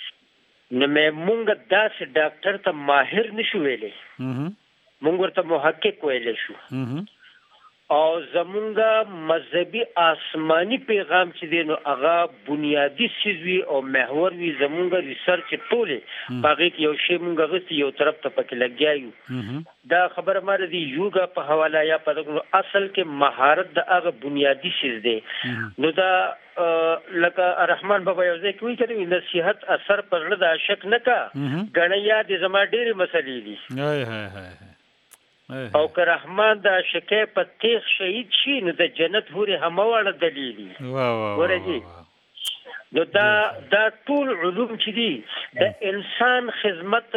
نو مې مونږ داسې ډاکټر ته ماهر نشو ویلې مونږ ورته محقق ویلې شو او زمونږ مذهبي آسماني پیغام چې دی نو هغه بنیادی چیز وي او محور وي زمونږ ریسرچ ټوله باغې کې یو شی مونږ غوښتي یو طرف ته پکې لګیایو دا خبره ماره دی یوګا په حواله یا په اصل کې مهارت د هغه بنیادی چیز دی نو دا لکه رحمان بابا یو ځای کوي چې نصیحت اثر پر د عاشق نه کا غنیا د زما ډېری مسلې دي هاي هاي هاي او که رحمان د عاشقې په تیغ شهید شي نو د جنت هورې همواړه دلیل واه واه ورته نو دا دا ټول علوم چې دي د انسان خدمت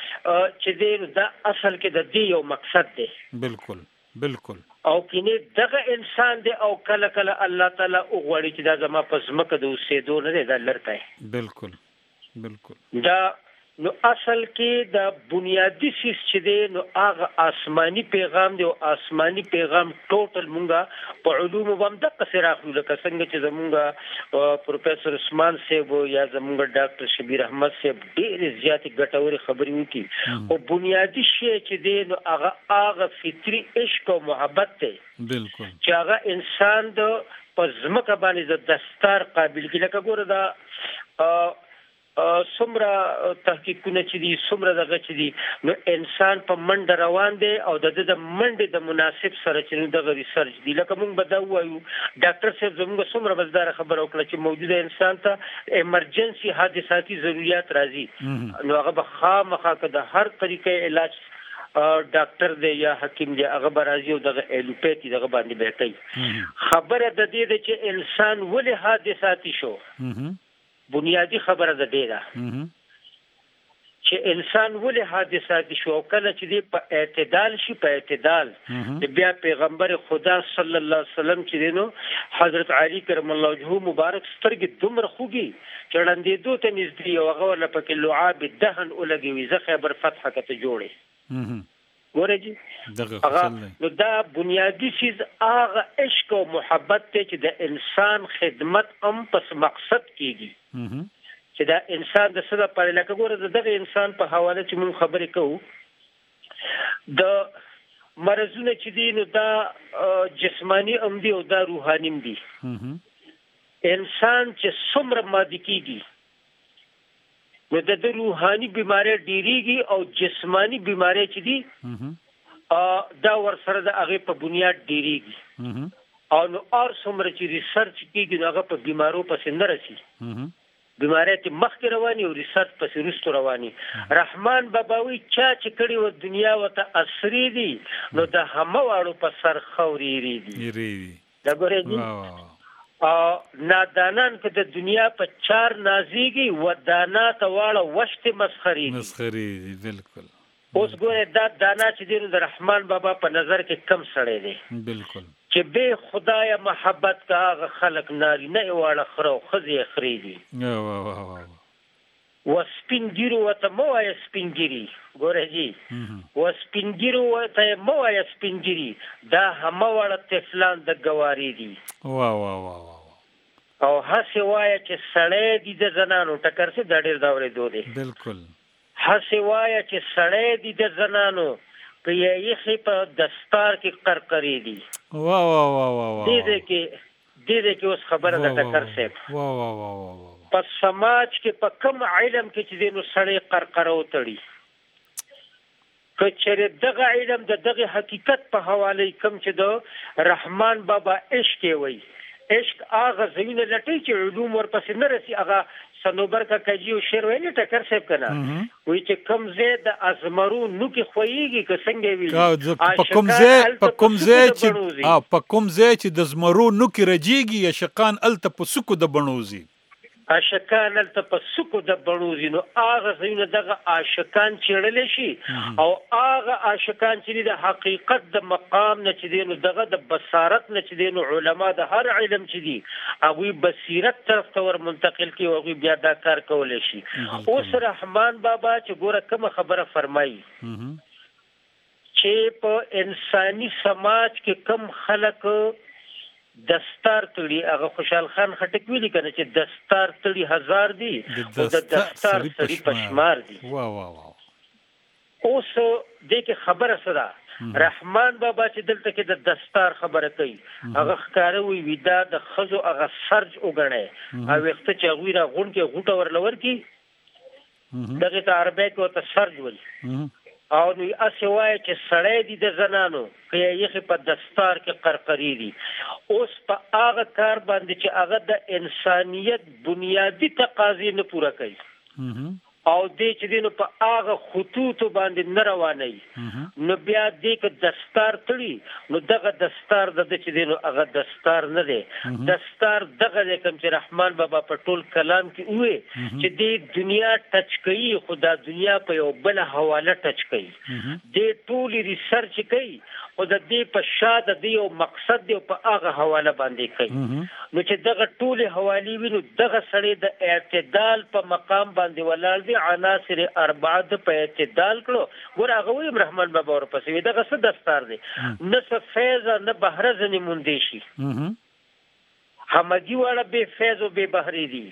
چې دی دا اصل کې د دې یو مقصد دی بالکل بالکل او کینه دغه انسان دی او کله کله الله تعالی وغوړي چې دا زما په زمکه د اوسېدو نه دی دا لرته بالکل بالکل دا نو اصل کې د بنیادی سیس چې دی نو هغه آسمانی پیغام دی او آسمانی پیغام ټوټل مونږه په علوم باندې د قصر اخلو لکه څنګه چې زمونږ پروفیسور عثمان صاحب یا زمونږ ډاکټر شبیر احمد صاحب ډېر زیات ګټوري خبرې وکړي او بنیادی شی چې دی نو هغه هغه فطری عشق او محبت دی بالکل چې هغه انسان د پزمکه باندې د دستار قابل کې لکه ګوره دا څومره تحقیقونه چې دي څومره دغه چې دي نو انسان په منډه روان دی او د د منډې د مناسب سره چې دغه ریسرچ دی لکه موږ به دا وایو ډاکټر صاحب زموږ څومره مزدار خبره وکړه چې موجوده انسان ته ایمرجنسي حادثاتي ضرورت راځي نو هغه به خامخا که د هر طریقې علاج ډاکټر دی یا حکیم دی هغه به راځي او دغه ایلوپیتي دغه باندې به کوي خبره د دې ده چې انسان ولې حادثاتي شو بنیادی خبره ده ډیره چې انسان ولې حادثات شو او کله چې دی په اعتدال شي په اعتدال د بیا پیغمبر خدا صلی الله علیه وسلم چې دینو حضرت علی کرم الله وجهه مبارک سترګې دومره خوږي چې وړاندېدو ته نږدې او هغه ورله پکې لعاب الدهن ولګوي زه خیبر فتح کته جوړې ګورې جي هغه نو دا بنیادی چیز هغه عشق او محبت ته چې د انسان خدمت هم پس مقصد کیږي چې دا انسان د څه لپاره لکه ګوره دغه انسان په حواله چې موږ خبرې کوو د مرزونه چې دي نو دا جسمانی هم دي او دا روحاني هم دي انسان چې څومره مادي کېږي نو د روحاني بیماری ډېریږي او جسمانی بیماری چې دي دا ورسره د هغې په بنیاد ډېریږي او نو هر څومره چې ریسرچ کېږي نو هغه په بیمارو پسې نه رسي بیماری ته مخکې رواني او ریسرچ پسې وروسته رواني رحمان باباوي چا چې کړي و دنیا ورته عصري دي نو د همه واړو په سر خوري دي دا ګورې دي او نادانان که د دنیا په چار نازیږي و دانا ته واړه وشت مسخري دي مسخري دي بالکل اوس ګورې دا دانا چې دی نو د رحمان بابا په نظر کې کم سړی دی بالکل چې به خدای محبت کا هغه خلق ناری نه واړه خرو خزي خري دي وا وا وا و سپینګیرو وته مو آی سپینګيري ګوره جی و سپینګیرو وته مو آی سپینګيري دا هم وړه تفلان د گواري دي وا وا وا او هڅه وای چې سړی دي د زنانو ټکر سي د ډېر دا ورې دوه دي بالکل هڅه وای چې سړی دي د زنانو په یې په دستار کې قرقری دي وا وا وا وا وا دې دې کې دې دې کې اوس خبره ده ټکر سي وا وا وا وا په سماج کې په کوم علم کې چې دینو سړی قرقرو تړي کچره دغه علم د دغه حقیقت په حواله کوم چې د رحمان بابا عشق وي عشق هغه زوینه لټي چې علوم ورپسې نه رسي هغه سنوبر کا کجیو شعر ویلی ټکر صاحب کنه وی چې کم زید ازمرو نو کې خوېږي که څنګه وی په کوم ځای په کوم ځای چې ا په کوم ځای چې د زمرو نو کې رجیږي عاشقان الته په سکو د بنوزي عاشقان الته په سکو د بنوزي نو هغه زینه دغه عاشقان چړلې شي او هغه عاشقان چې د حقیقت د مقام نه چې دینو دغه د بصارت نه چې دینو علما د هر علم چې دي هغه بصیرت طرف ته ور منتقل کی او بیا دا کار کولای شي اوس رحمان بابا چې ګوره کوم خبره فرمایي چې په انساني سماج کې کم خلک دستار تړي هغه خوشحال خان خټک ویلي کنه چې دستار تړي هزار دي او د دستار سړي پشمار دي وا وا وا اوس دې کې خبره سره رحمان بابا چې دلته کې د دستار خبره کوي هغه ښکاره وي ودا د خزو هغه سرج وګڼي او وخت چې غوی را غون کې غوټه ورلور کی دغه ته عربی کې ته سرج وي او نو اسوای چې سړی دي د زنانو کې یې په دستار کې قرقری دي اوس په هغه کار باندې چې هغه د انسانیت بنیادی تقاضې نه پوره کوي او دې چې دینو په هغه خطوط باندې نه رواني نو بیا دې کې دستار تړي نو دغه دستار د چې دینو هغه دستار نه دی دستار دغه کوم چې رحمان بابا په ټول کلام کې وې چې دې دنیا ټچ کوي خدا دنیا په یو بل حواله ټچ کوي دې ټول ریسرچ کوي او د دې په شاده دی او مقصد دی په هغه حواله باندې کوي نو چې دغه ټول حوالی وینو دغه سړی د اعتدال په مقام باندې ولاړ دی عناصر اربعه په اعتدال کړو ګور هغه ویم رحمان بابا ورپسې دغه څه دستار دی نه څه فیض نه بهره ځنی مونږ شي همګي واړه به فیض او به بهري دي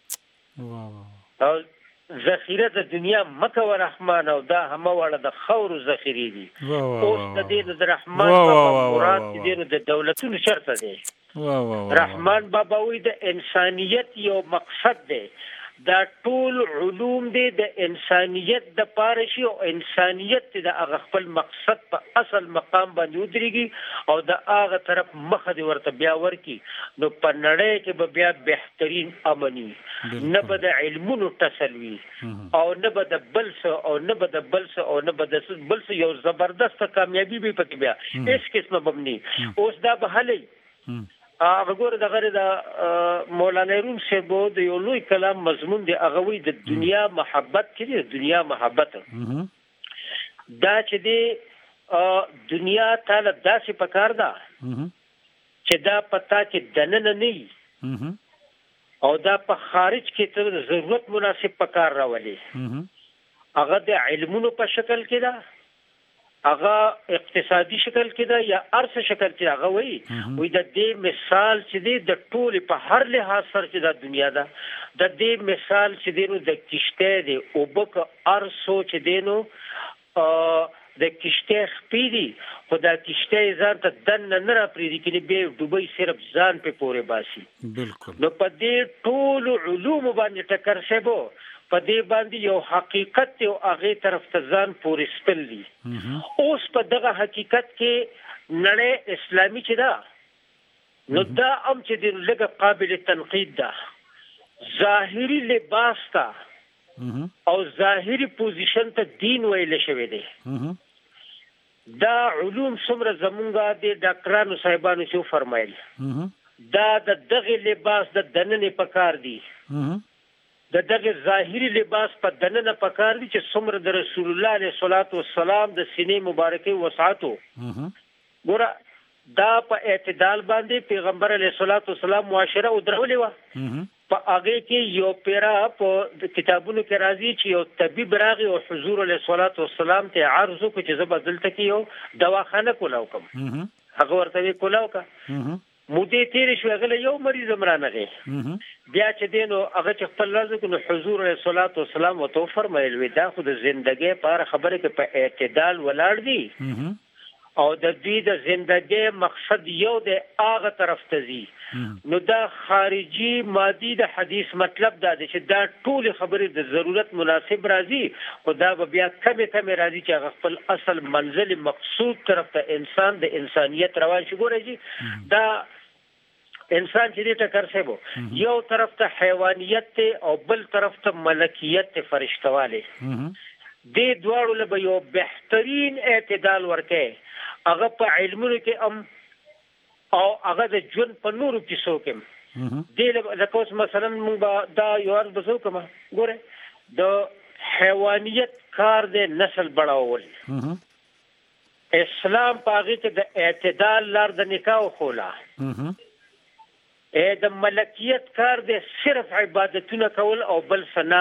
او ذخیره د دنیا مکه و رحمان او دا همه واړه د خور ذخیره دي اوس د دې د رحمان بابا مراد دې د دولتونو شرط دی رحمان بابا وی د انسانیت یو مقصد دی دا ټول علوم دي د انسانیت د پاره شي او انسانیت د هغه خپل مقصد په اصل مقام باندې ودرېږي او د هغه طرف مخه دی ورته بیا ورکی نو په نړۍ کې به بیا بهترین امني نه به د علمونو تسلوي او نه به د بل څه او نه به د بل څه او نه به د بل څه یو زبردست کامیابی به پکې بیا هیڅ قسمه بمني اوس دا به هلي هغه ګوره دغه د مولانا روم صاحب د یو لوی کلام مضمون دی هغه وی د دنیا محبت کې د دنیا محبت دا چې دی دنیا تعالی داسې پکار ده چې دا پتا چې دننه نه او دا په خارج کې ته ضرورت مناسب پکار راولي هغه د علمونو په شکل کې ده هغه اقتصادي شکل کې ده یا ارث شکل کې هغه وایي وي د دې مثال چې دی د ټول په هر لحاظ سره چې د دنیا ده د دې مثال چې دی نو د کشته دی او بک ارثو چې دی نو د کشته خپېدي خو دا کشته ځان ته دننه نه راپرېږدي کینې بیا ډوبۍ صرف ځان پې پورې باسي بالکل نو په دې ټولو علومو باندې ټکر شوی په دې باندې یو حقیقت او هغه طرف ته ځان پورې سپل دي اوس په دغه حقیقت کې نړۍ اسلامي چې ده نو دا هم چې د لږه قابل تنقید ده ظاهري لباس ته او ظاهري پوزیشن ته دین ویل شوی دی دا علوم څومره زمونږه د ډاکټرانو صاحبانو چې فرمایل دا د دغه لباس د دننه پکار دی د دغه ظاهري لباس په دننه پکار دي چې څومره د رسول الله علیه الصلاۃ والسلام د سینې مبارکې وسعتو ګوره دا په اعتدال باندې پیغمبر علیه الصلاۃ والسلام معاشره او درولې و په هغه کې یو پیرا په کتابونو کې راځي چې یو طبيب راغی او حضور علیه الصلاۃ والسلام ته عرض وکړ چې زه بدلته کې یو دواخانه کولاو کوم هغه ورته کولاو کا مودې تیر شو غل یو مریض مرانغه بیا چې دینو هغه چې خپل لازم کنه حضور علیه الصلاۃ والسلام او تو فرمایل وی دا خو د ژوندۍ پر خبره کې په اعتدال ولاړ دي او د دې د ژوندۍ مقصد یو د هغه طرف ته زی نو دا خارجي مادي د حدیث مطلب دا دی چې دا ټول خبرې د ضرورت مناسب راځي او دا بیا کمه کمه راځي چې خپل اصل منزل مقصود طرف ته انسان د انسانيت روان شي ګورئ دا انسان چې دې ټکر شوی یو طرف ته حیوانیت ته او بل طرف ته ملکیت ته فرشتواله دې دواړو له یو بهترین اعتدال ورکه هغه په علمونو کې ام او هغه د ژوند په نورو کې څوکم دې لکه اوس مثلا موږ دا یو ورځ بسو کوم ګوره د حیوانیت کار د نسل بڑاول اسلام پاغي ته د اعتدال لار د نکاح خولا اې د ملکیت کار د صرف عبادتونه کول او بل سنا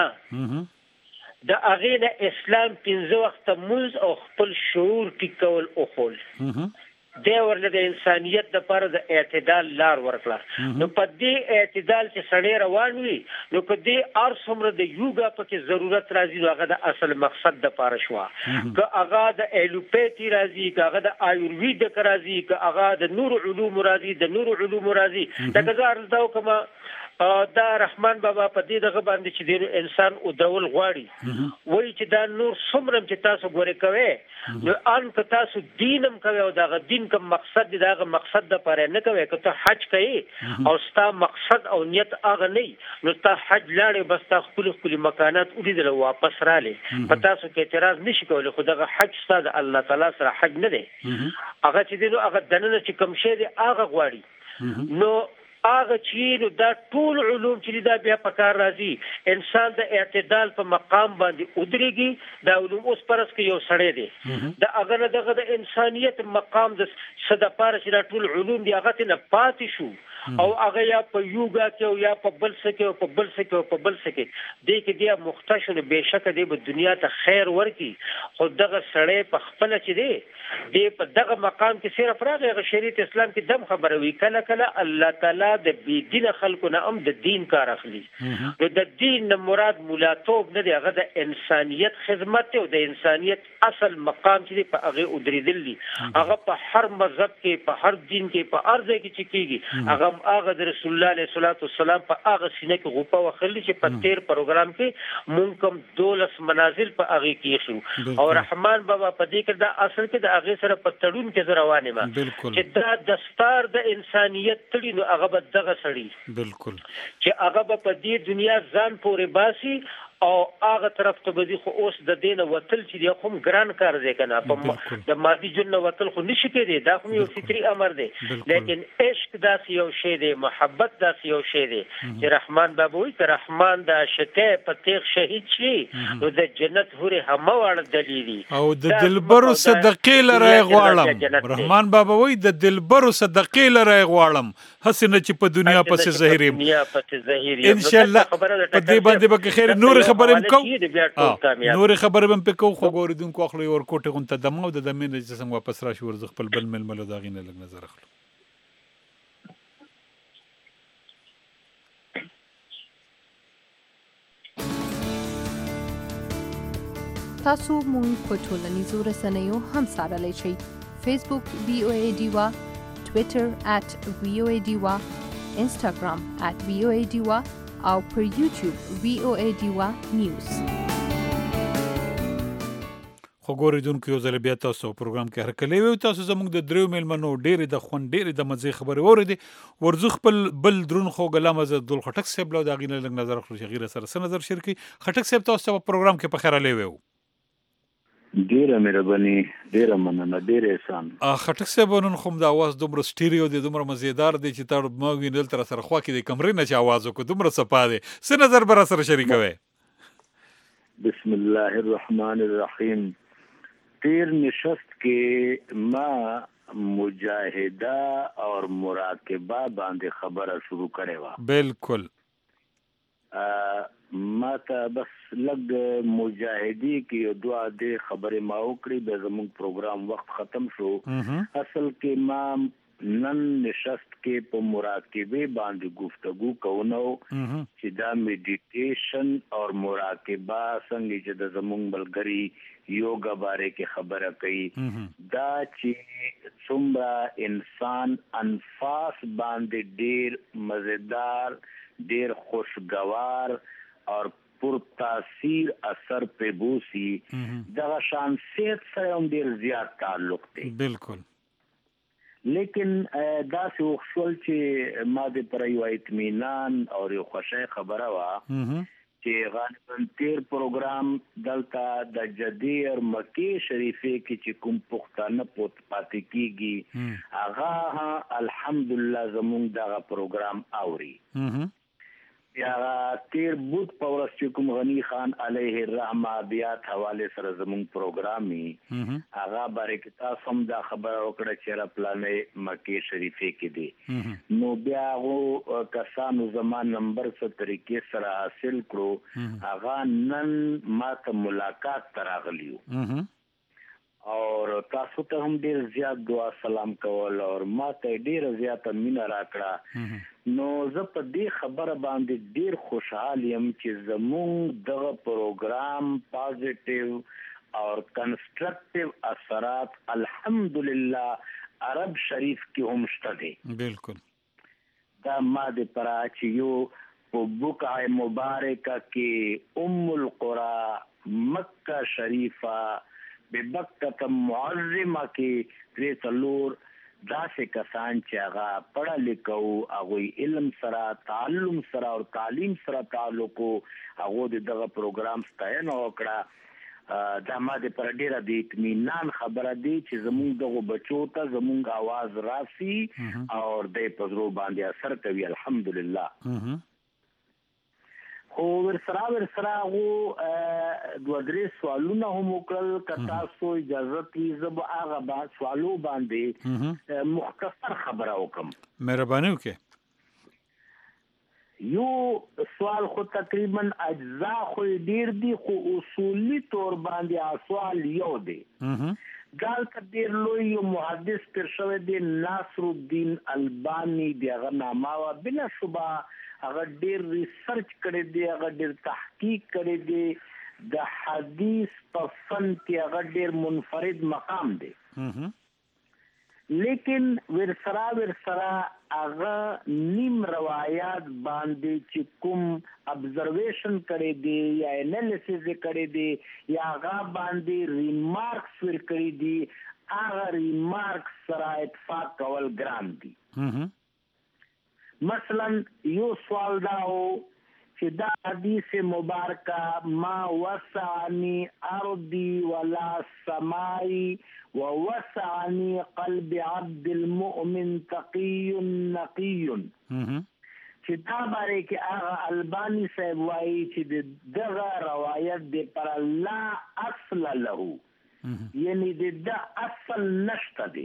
د اغینه اسلام پنځه وخت مونږ او خپل شعور کې کول او خول د ورله د انسانيت د پر د اعتدال لار ورکړه نو په دې اعتدال چې سړی روان وي نو په دې ارسمره د یوګا په کې ضرورت راځي هغه د اصل مقصد د پاره شو که هغه د ایلوپیتي راځي که هغه د آیوروید راځي که هغه د نور علوم راځي د نور علوم راځي دا ګزار دا کوم دا رحمان بابا په دې دغه باندې چې د انسان او ډول غواړي وایي چې دا نور څومره چې تاسو ګوري کوي نو ان که تاسو دینم کوي او دغه دین کوم مقصد دغه مقصد د پاره نه کوي که ته حج کوي او ستا مقصد او نیت هغه نه نو ستا حج لاړې بس تا خپل خپل مکانات ولیدل واپس رااله په تاسو کې اعتراض نشي کولای خو دغه حج ستا د الله تعالی سره حج نه دی هغه چې دغه هغه دنه چې کوم شی دی هغه غواړي نو هغه چې نو دا ټول علوم چې دا بیا په کار راځي انسان د اعتدال په مقام باندې ودرېږي دا علوم اوس پرس کې یو سړی دی دا هغه دغه د انسانيت مقام د صد پاره چې دا ټول علوم دی هغه نه پاتې شو او هغه یا په یوګا کې او یا په بل څه کې او په بل څه کې او په بل څه کې دې کې دی مختشن بهشکه دی په دنیا ته خیر ورکی خو دغه سړی په خپل چې دی دې په دغه مقام کې صرف راغی شریعت اسلام کې دم خبره وی کله کله الله تعالی د بی دین خلکو نه هم د دین کار اخلي نو د دین نه مراد مولاتوب نه دی هغه د انسانيت خدمت او د انسانيت اصل مقام چې په هغه ودرېدل دي هغه په هر مذهب کې په هر دین کې په ارزه کې چې کیږي هغه هغه د رسول الله علیه الصلاۃ والسلام په هغه سینه کې غوپه وخلی چې په تیر پروګرام کې مونږ کوم دولس منازل په هغه کې شو او رحمان بابا په دې کې دا اصل کې د هغه سره په تړون کې روانه ما چې دا دستار د انسانيت تړي نو هغه به دغه سړي بالکل چې هغه په دې دنیا ځان پورې باسي او هغه طرف ته به دي خو اوس د دینه وتل چې دی کوم ګران کار دی کنه په د مادي جن وتل خو نشي کېدی دا کوم یو فطری امر دی لیکن عشق داس یو شی دی محبت داس یو شی دی چې رحمان بابا وي ته رحمان دا شته په تیغ شهید شي نو د جنت هوري هم وړ دلیلی او د دلبرو صدقې لره غواړم رحمان بابا وي د دلبرو صدقې لره غواړم حسنه چې په دنیا پسې زهریم دنیا پسې زهریم ان شاء الله په دې باندې به خیر نور خبرې هم کو نور خبرې هم پکو خو ګوردونکو اخلي ور کوټه غون ته دمو د دمن چې څنګه واپس راشي ورز خپل بل مل مل دا غینه لګ نظر اخلو تاسو مونږ په ټولنیزو رسنیو هم سره شئ فیسبوک وی او ای ډیوا ټوئیټر at وی او ای ډیوا انسټاګرام at وی او ای ډیوا او پر یوټیوب وی او ای ډیوا نیوز خو ګوریدونکو یو ځل بیا تاسو پروګرام کې هر کله وي تاسو زموږ د دریو میلمنو ډېرې د خوند ډېرې د مزې خبرې واورېدې ورزو خپل بل درون خو ګلا مزه دل خټک صاحب له دا غینه لږ نظر اخلو چې غیره سره سره نظر شریکي خټک صاحب تاسو په پروګرام کې په خیر لې وو ډیره مهرباني ډیره مننه ډیره احسان خټک صاحب نن خو د اواز دومره سټیریو دی دومره مزیدار دی چې تاسو ما وینل تر سره خوا کې د کمرې نه چې اواز وکړو دومره صفا دی څه نظر بر سره شریکوي بسم الله الرحمن الرحیم تیر نشست کې ما مجاهده اور مراقبه باندې خبره شروع کړې و بالکل ما ته بس لګ مجاهدی کې دعا دې خبره ما وکړې به زموږ پروګرام وخت ختم شو اصل کې ما نن نشست کې په مراقبه باندې گفتگو کوو چې دا میډیټیشن اور مراقبه څنګه چې د زموږ بلګری یوګا باره کې خبره کوي دا چې څومره انسان انفاس باندې ډیر مزیدار ډیر خوشگوار اور پر تاثیر اثر په بوسی دا شان صحت سره هم ډیر زیات تعلق دی بالکل لیکن دا څه وخت چې ما د پر یو اطمینان او یو خوشی خبره وا چې غالبا تیر پروګرام دلته د جدیر مکی شریفه کې چې کوم پښتانه پوت پاتې کیږي هغه الحمدلله زموږ دغه پروګرام اوري یا تیر بود پورس چې کوم غنی خان علیه الرحمه بیات حواله سره زموږ پروګرامي هغه باره کې تاسو هم دا خبره وکړه چې را پلانې مکی شریفه کې دي نو بیا هغه کسانو زمان نمبر څه طریقې سره حاصل کړو هغه نن ماته ملاقات تراغلیو اور تاسو ته هم ډیر زیات دعا سلام کول اور ماته ډیر زیات مینا راکړه نو زه په دې خبره باندې ډیر خوشحال یم چې زموږ دغه پروګرام پازیټیو اور کنسټرکټیو اثرات الحمدلله عرب شریف کې هم شته دي بالکل دا ماده پرا چې یو په بقعه مبارکه کې ام القرى مکه شریفه ببکت معظمه کې درې څلور داسې کسان چې هغه پڑھا لیکو هغه علم سره تعلم سره او تعلیم سره تعلق هغه دغه پروګرام ستاینه وکړه دا ماده پر ډیره د اطمینان خبره دی چې زموږ دغه بچو ته زموږ आवाज راسي او د پزرو باندې اثر کوي الحمدلله خو ورسره ورسره غو دوه درې سوالونه هم وکړل که تاسو اجازه کړئ زه به هغه با سوالو باندې مختصر خبره وکړم مهرباني وکړئ یو سوال خو تقریبا اجزا خو ډیر دي خو اصولی طور باندې سوال یو دی دالته ډیر لوی یو محدث پر شوی دی ناصر الدین البانی دی هغه نامه وا بلا شبه هغه ډیر ریسرچ کړی دی هغه ډیر تحقیق کړی دی د حدیث په فن کې هغه ډیر منفرد مقام دی لیکن ورسره ورسره هغه نیم روایت باندې چې کوم ابزرویشن کړی دی یا انالیسز کړی دی یا هغه باندې ریمارکس ور کړی دی هغه ریمارکس سره اتفاق کول ګران دی مثلا یو سوال دا و چې دا حدیث مبارکه ما وسعني ارضي ولا سماي ووسعني قلب عبد المؤمن تقي نقي چې دا باره کې هغه الباني صاحب وایي چې دغه روایت د پر الله اصل له یعنی د اصل نشته دی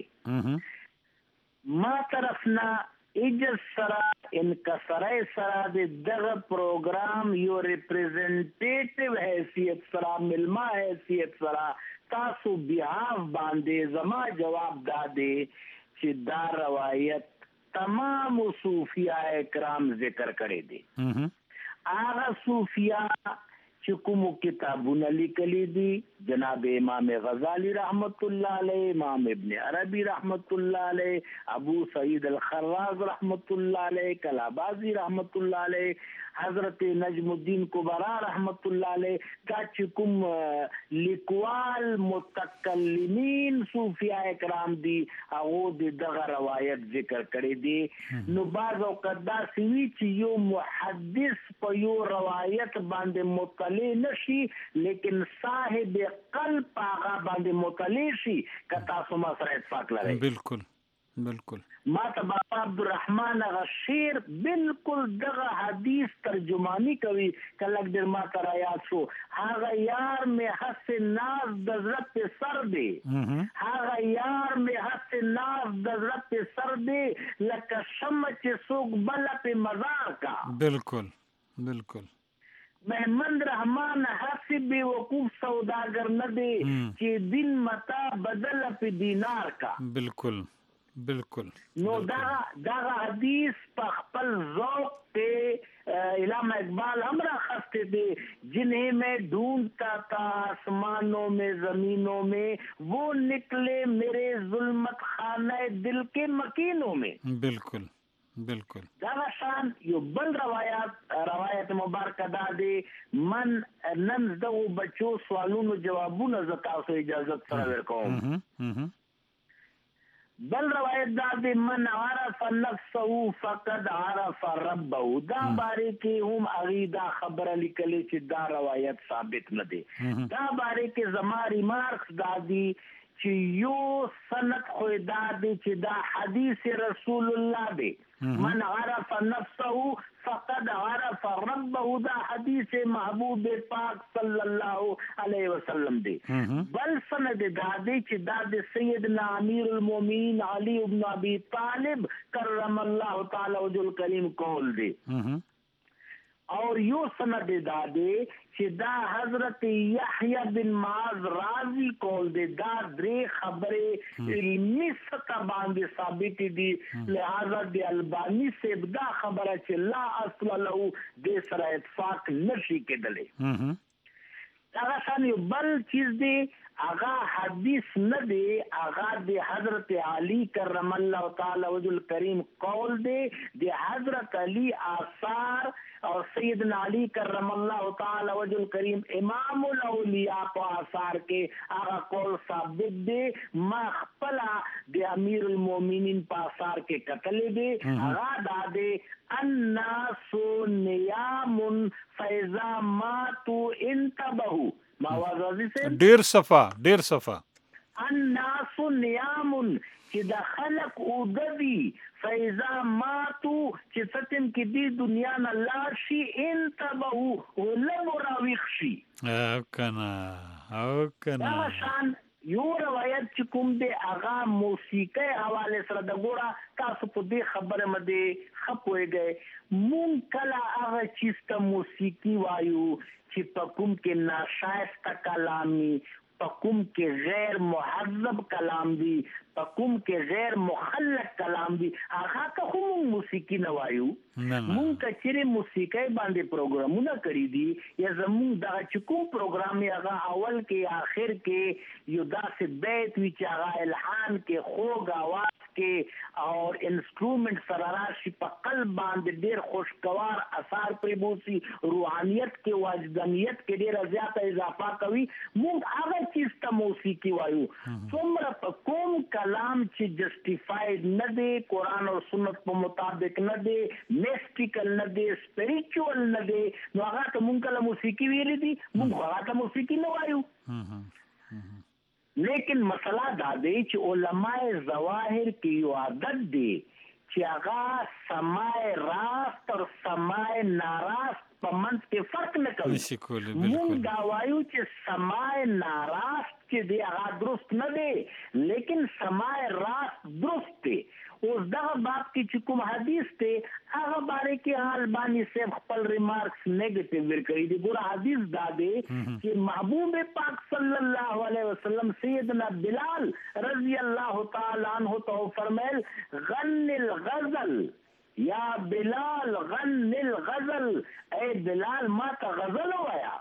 ما طرفنا اجز سرا انکسرای سرا د دغه پروګرام یو ریپرزنټیټیو حیثیت سرا ملما حیثیت سرا تاسو بیا باندې زما جواب دادې چې دا روایت تمام صوفیاء کرام ذکر کړي دي هغه صوفیاء چې کوم کتابونه لیکلي دي جناب امام غزالی رحمت الله علیه امام ابن عربی رحمت الله علیه ابو سعید الخراز رحمت الله علیه کلابازی رحمت الله علیه حضرت نجم الدین کبرا رحمت الله علیه دا چې کوم لیکوال متکلمین صوفیاء کرام دي هغه د دغه روایت ذکر کړي دي نو بعض اوقات دا سوي چې یو محدث په یو روایت باندې مطلع نشي لیکن صاحب قلب هغه باندې مطلع شي کتا سم سره اتفاق لري بالکل بالکل ما ته بابا عبدالرحمن غشیر بالکل دغه حدیث ترجمانی کوي کله در ما تر آیات شو هغه یار می حسن ناز د زړه په سر دی هغه یار می حسن ناز د زړه په سر دی لکه شمع چې څوک بل په مزار کا بالکل بالکل محمد رحمان حسب بے وقوف سوداگر نہ دے کہ دن متا بدل پہ دینار کا بالکل بالکل نو دا دا حدیث په خپل ذوق पे علامہ اقبال हमरा خستے دے جنہیں میں ڈھونڈتا تھا آسمانوں میں زمینوں میں وہ نکلے میرے ظلمت خانہ دل کے مکینوں میں بالکل بالکل دا شان یو بل روایت روایت مبارکه دا دی من نن دغه بچو سوالونو جوابونه زکا سو اجازه سره ورکوم بل روایت دا دی من عرف نفسه فقد عرف ربه دا باره کې هم عقیده خبره لیکلې چې دا روایت ثابت نه دی دا باره کې زما ریمارکس دا دی چې یو سند خو دا دی چې دا حدیث رسول الله دی من عرف نفسه فقد عرف ربه دا حدیث محبوب پاک صلی الله علیه وسلم دی بل سند دا دی چې دا د سیدنا امیر المؤمنین علی ابن ابی طالب کرم الله تعالی وجل کریم قول دی اور یو سند دا دی چې دا حضرت یحیی بن معاذ رازی کول دی دا درې خبره علمی سطح باندې ثابت دي لہذا دی البانی سے دا خبره چې لا اصل له دې سره اتفاق نشي کېدلی هغه ثاني بل چیز دی اغا حدیث نه دی اغا دی حضرت علی کرم الله تعالی وجل کریم قول دی دی حضرت علی آثار اور سیدنا علی کرم الله تعالی وجل کریم امام الاولیاء په آثار کې هغه قول ثابت دی ما خپل دی امیر المؤمنین په آثار کې کتلې دی هغه دا دی الناس نیام فاذا ماتوا انتبهوا ډیر صفه ډیر صفه الناس نیام چې د خلق اوددي فاذا ماتوا چې ستم کې دی دنیا نه لاړ شي انتبهوا ولم راويخ شي او کنا او کنا دا شان یو روایت چې کوم دی هغه موسیقي حواله سره د ګوره تاسو په دې خبره مده خپويږئ مون کلا هغه چې ست موسیقي وایو چې په کوم کې ناشایسته کلامي په کوم کې غیر مهذب کلام دی په کوم کې غیر مخلق کلام دی هغه ته کوم موسیقي نه وایو مون کچره موسیقي باندې پروګرامونه کړی دي یا زمون دا چې کوم پروګرام یې هغه اول کې آخر کې یو داسې بیت وی چې هغه الهام کې خوږ आवाज کې او انسټرومنت سره راشي په قلب باندې ډیر خوشگوار اثر پرې بوسي روحانيت کې وجدانيت کې ډیر زیاته اضافه کوي موږ هغه چیز ته موسیقي وایو څومره په کوم کلام چې جسټیفاید نه دی قران او سنت په مطابق نه دی میسټیکل نه دی سپریچوال نه دی نو هغه ته موږ کله موسیقي ویل دي موږ هغه ته موسیقي نه وایو لیکن مسله دا دی چې علماء ظواهر کې یو عادت دی چې هغه سماع راست او سماع ناراست په منځ کې فرق نه کوي موږ دا وایو چې سماع ناراست چې دی هغه درست نه دی لیکن سماع راست درست دی اوس دغه باب کې چې کوم حدیث ته هغه باره کې البانی صاحب خپل ریمارکس نیگیټیو ورکړي دي ګوره حدیث دا دی چې محبوب پاک صلی الله علیه وسلم سیدنا بلال رضی الله تعالی عنہ تو فرمایل غن الغزل یا بلال غن الغزل اے بلال ما ته غزل وایا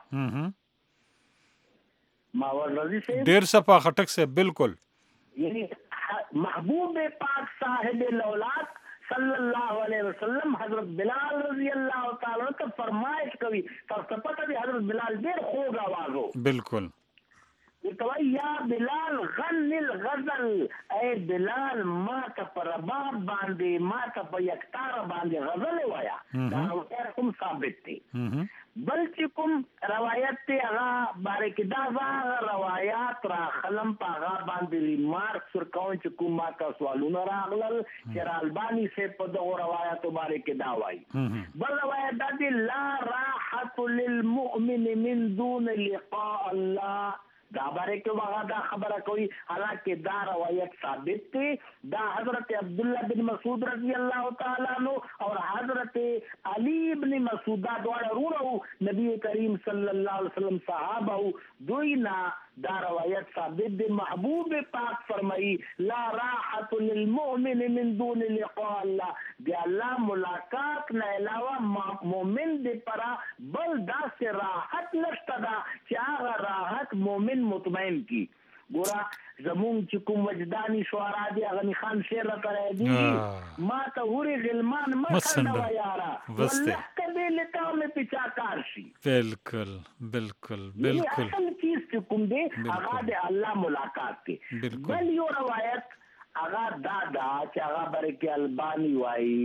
ما ورزي سے ډیر صفه خټک سے بالکل یعنی محبوب پاک صاحب الاولاد صلی الله علیه وسلم حضرت بلال رضی الله تعالی عنہ فرمایش کوي تاسو پته دی حضرت بلال ډیر خوږ आवाज وو بالکل ورته یا بلال غن الغزل اے بلال ما ته پر باب باندې ما ته په یکتار باندې غزل وایا دا کوم ثابت دی بل چې کوم روایت ته هغه باره کې دا روایت را خلم په هغه باندې ریمارک سر کوم چې کوم ما کا سوالونه راغلل چې البانی سے په دغه روایت باره کې دا وایي بل روایت دا دی لا راحت للمؤمن من دون لقاء الله دا باره کې هغه دا خبره کوي حالانکه دا روایت ثابت دی دا حضرت عبدالله بن مسعود رضی الله تعالی عنہ اور حضرت علی بن مسعود دا دواړه ورو نبی کریم صلی الله علیه وسلم صحابه دوی نا دا روایت ثابت دی محبوب پاک فرمائی لا راحت للمؤمن من دون لقاء الله دی الله ملاقات نه علاوه مؤمن دی پرا بل دا سے راحت نشته دا چې هغه راحت مؤمن مطمئن کی ګورا زمون چې کوم وجداني شعرا دي هغه خان شعر راکړی دي ما ته هوري غلمان ما څنګه یارا والله کبه لتا مې پچا کار شي بالکل بالکل بالکل اصل چیز چې کوم دی هغه د الله ملاقات دی بل یو روایت هغه دا دا چې هغه برکه البانی وایي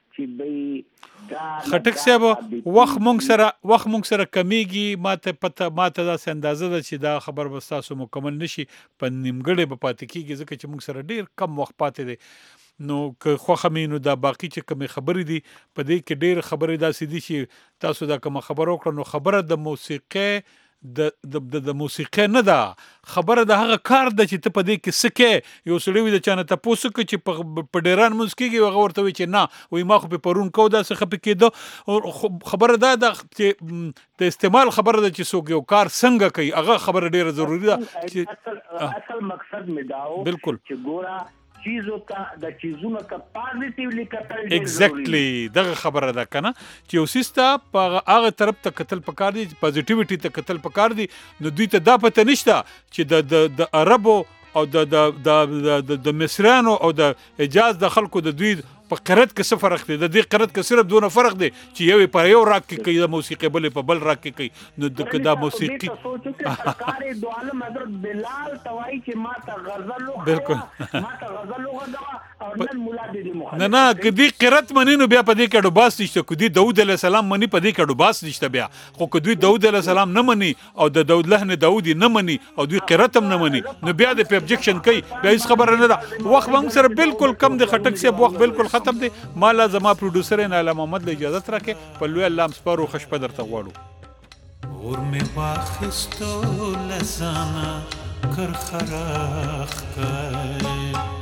خټک صاحب وخت مونږ سره وخت مونږ سره کمیږي ماته پته ماته دا اندازه ده چې دا خبر به تاسو مکمل نشي په نیمګړې به پاتې کیږي ځکه چې مونږ سره ډیر کم وخت پاتې دی نو که خوښه مې نو دا باقي چې کومې خبرې دي په دې کې ډیر خبرې داسې دي چې تاسو دا کومه خبره وکړه نو خبره د موسیقي د د د موسیقي نه ده خبره د هغه کار ده چې ته په دې کې سکه یو سړی وي د چانه تاسو کې چې په ډیران موسیقي هغه ورته وي چې نه وای ما خو په پرون کو دا څه خپ کېده خبره ده د چې د استعمال خبره ده چې څوک یو کار څنګه کوي هغه خبره ډیره ضروری ده چې اصل مقصد می داو بالکل چې ګورا چیزو ته د چیزونو ته پازیټیولی کتل ډیر ایگزیکټلی دغه خبره ده کنه چې اوسستا په هغه طرف ته کتل پکار دي پازیټیویټی ته کتل پکار دي نو دوی ته دا پته نشته چې د د عربو او د د د د مصریانو او د حجاز د خلکو د دوی په قرت کې څه فرق دی د دې قرت کې صرف دونه فرق دی چې یو په یو راک کې کوي د موسیقي بل په بل راک کې کوي نو د دا موسیقي سوچو چې سرکار دو عالم حضرت بلال توای چې ما ته غزل وغه بالکل ما ته غزل وغه او نن مولا دې مخالف نه نه کدي قرت منی نو بیا په دې کې ډوباس نشته کدي داوود علیه السلام منی په دې کې ډوباس نشته بیا خو کدي داوود علیه السلام نه منی او د داوود لهنه داوودی نه منی او دوی قرت هم نه منی نو بیا د ابجیکشن کوي بیا هیڅ خبره نه ده وخت موږ سره بالکل کم د خټک سي وخت بالکل ختم دی مال زما پروډوسر نه علامه محمد له اجازه راکې په لوی الله سپارو خشپ درته غواړو اور می واخستو لسانا کر خراخ کای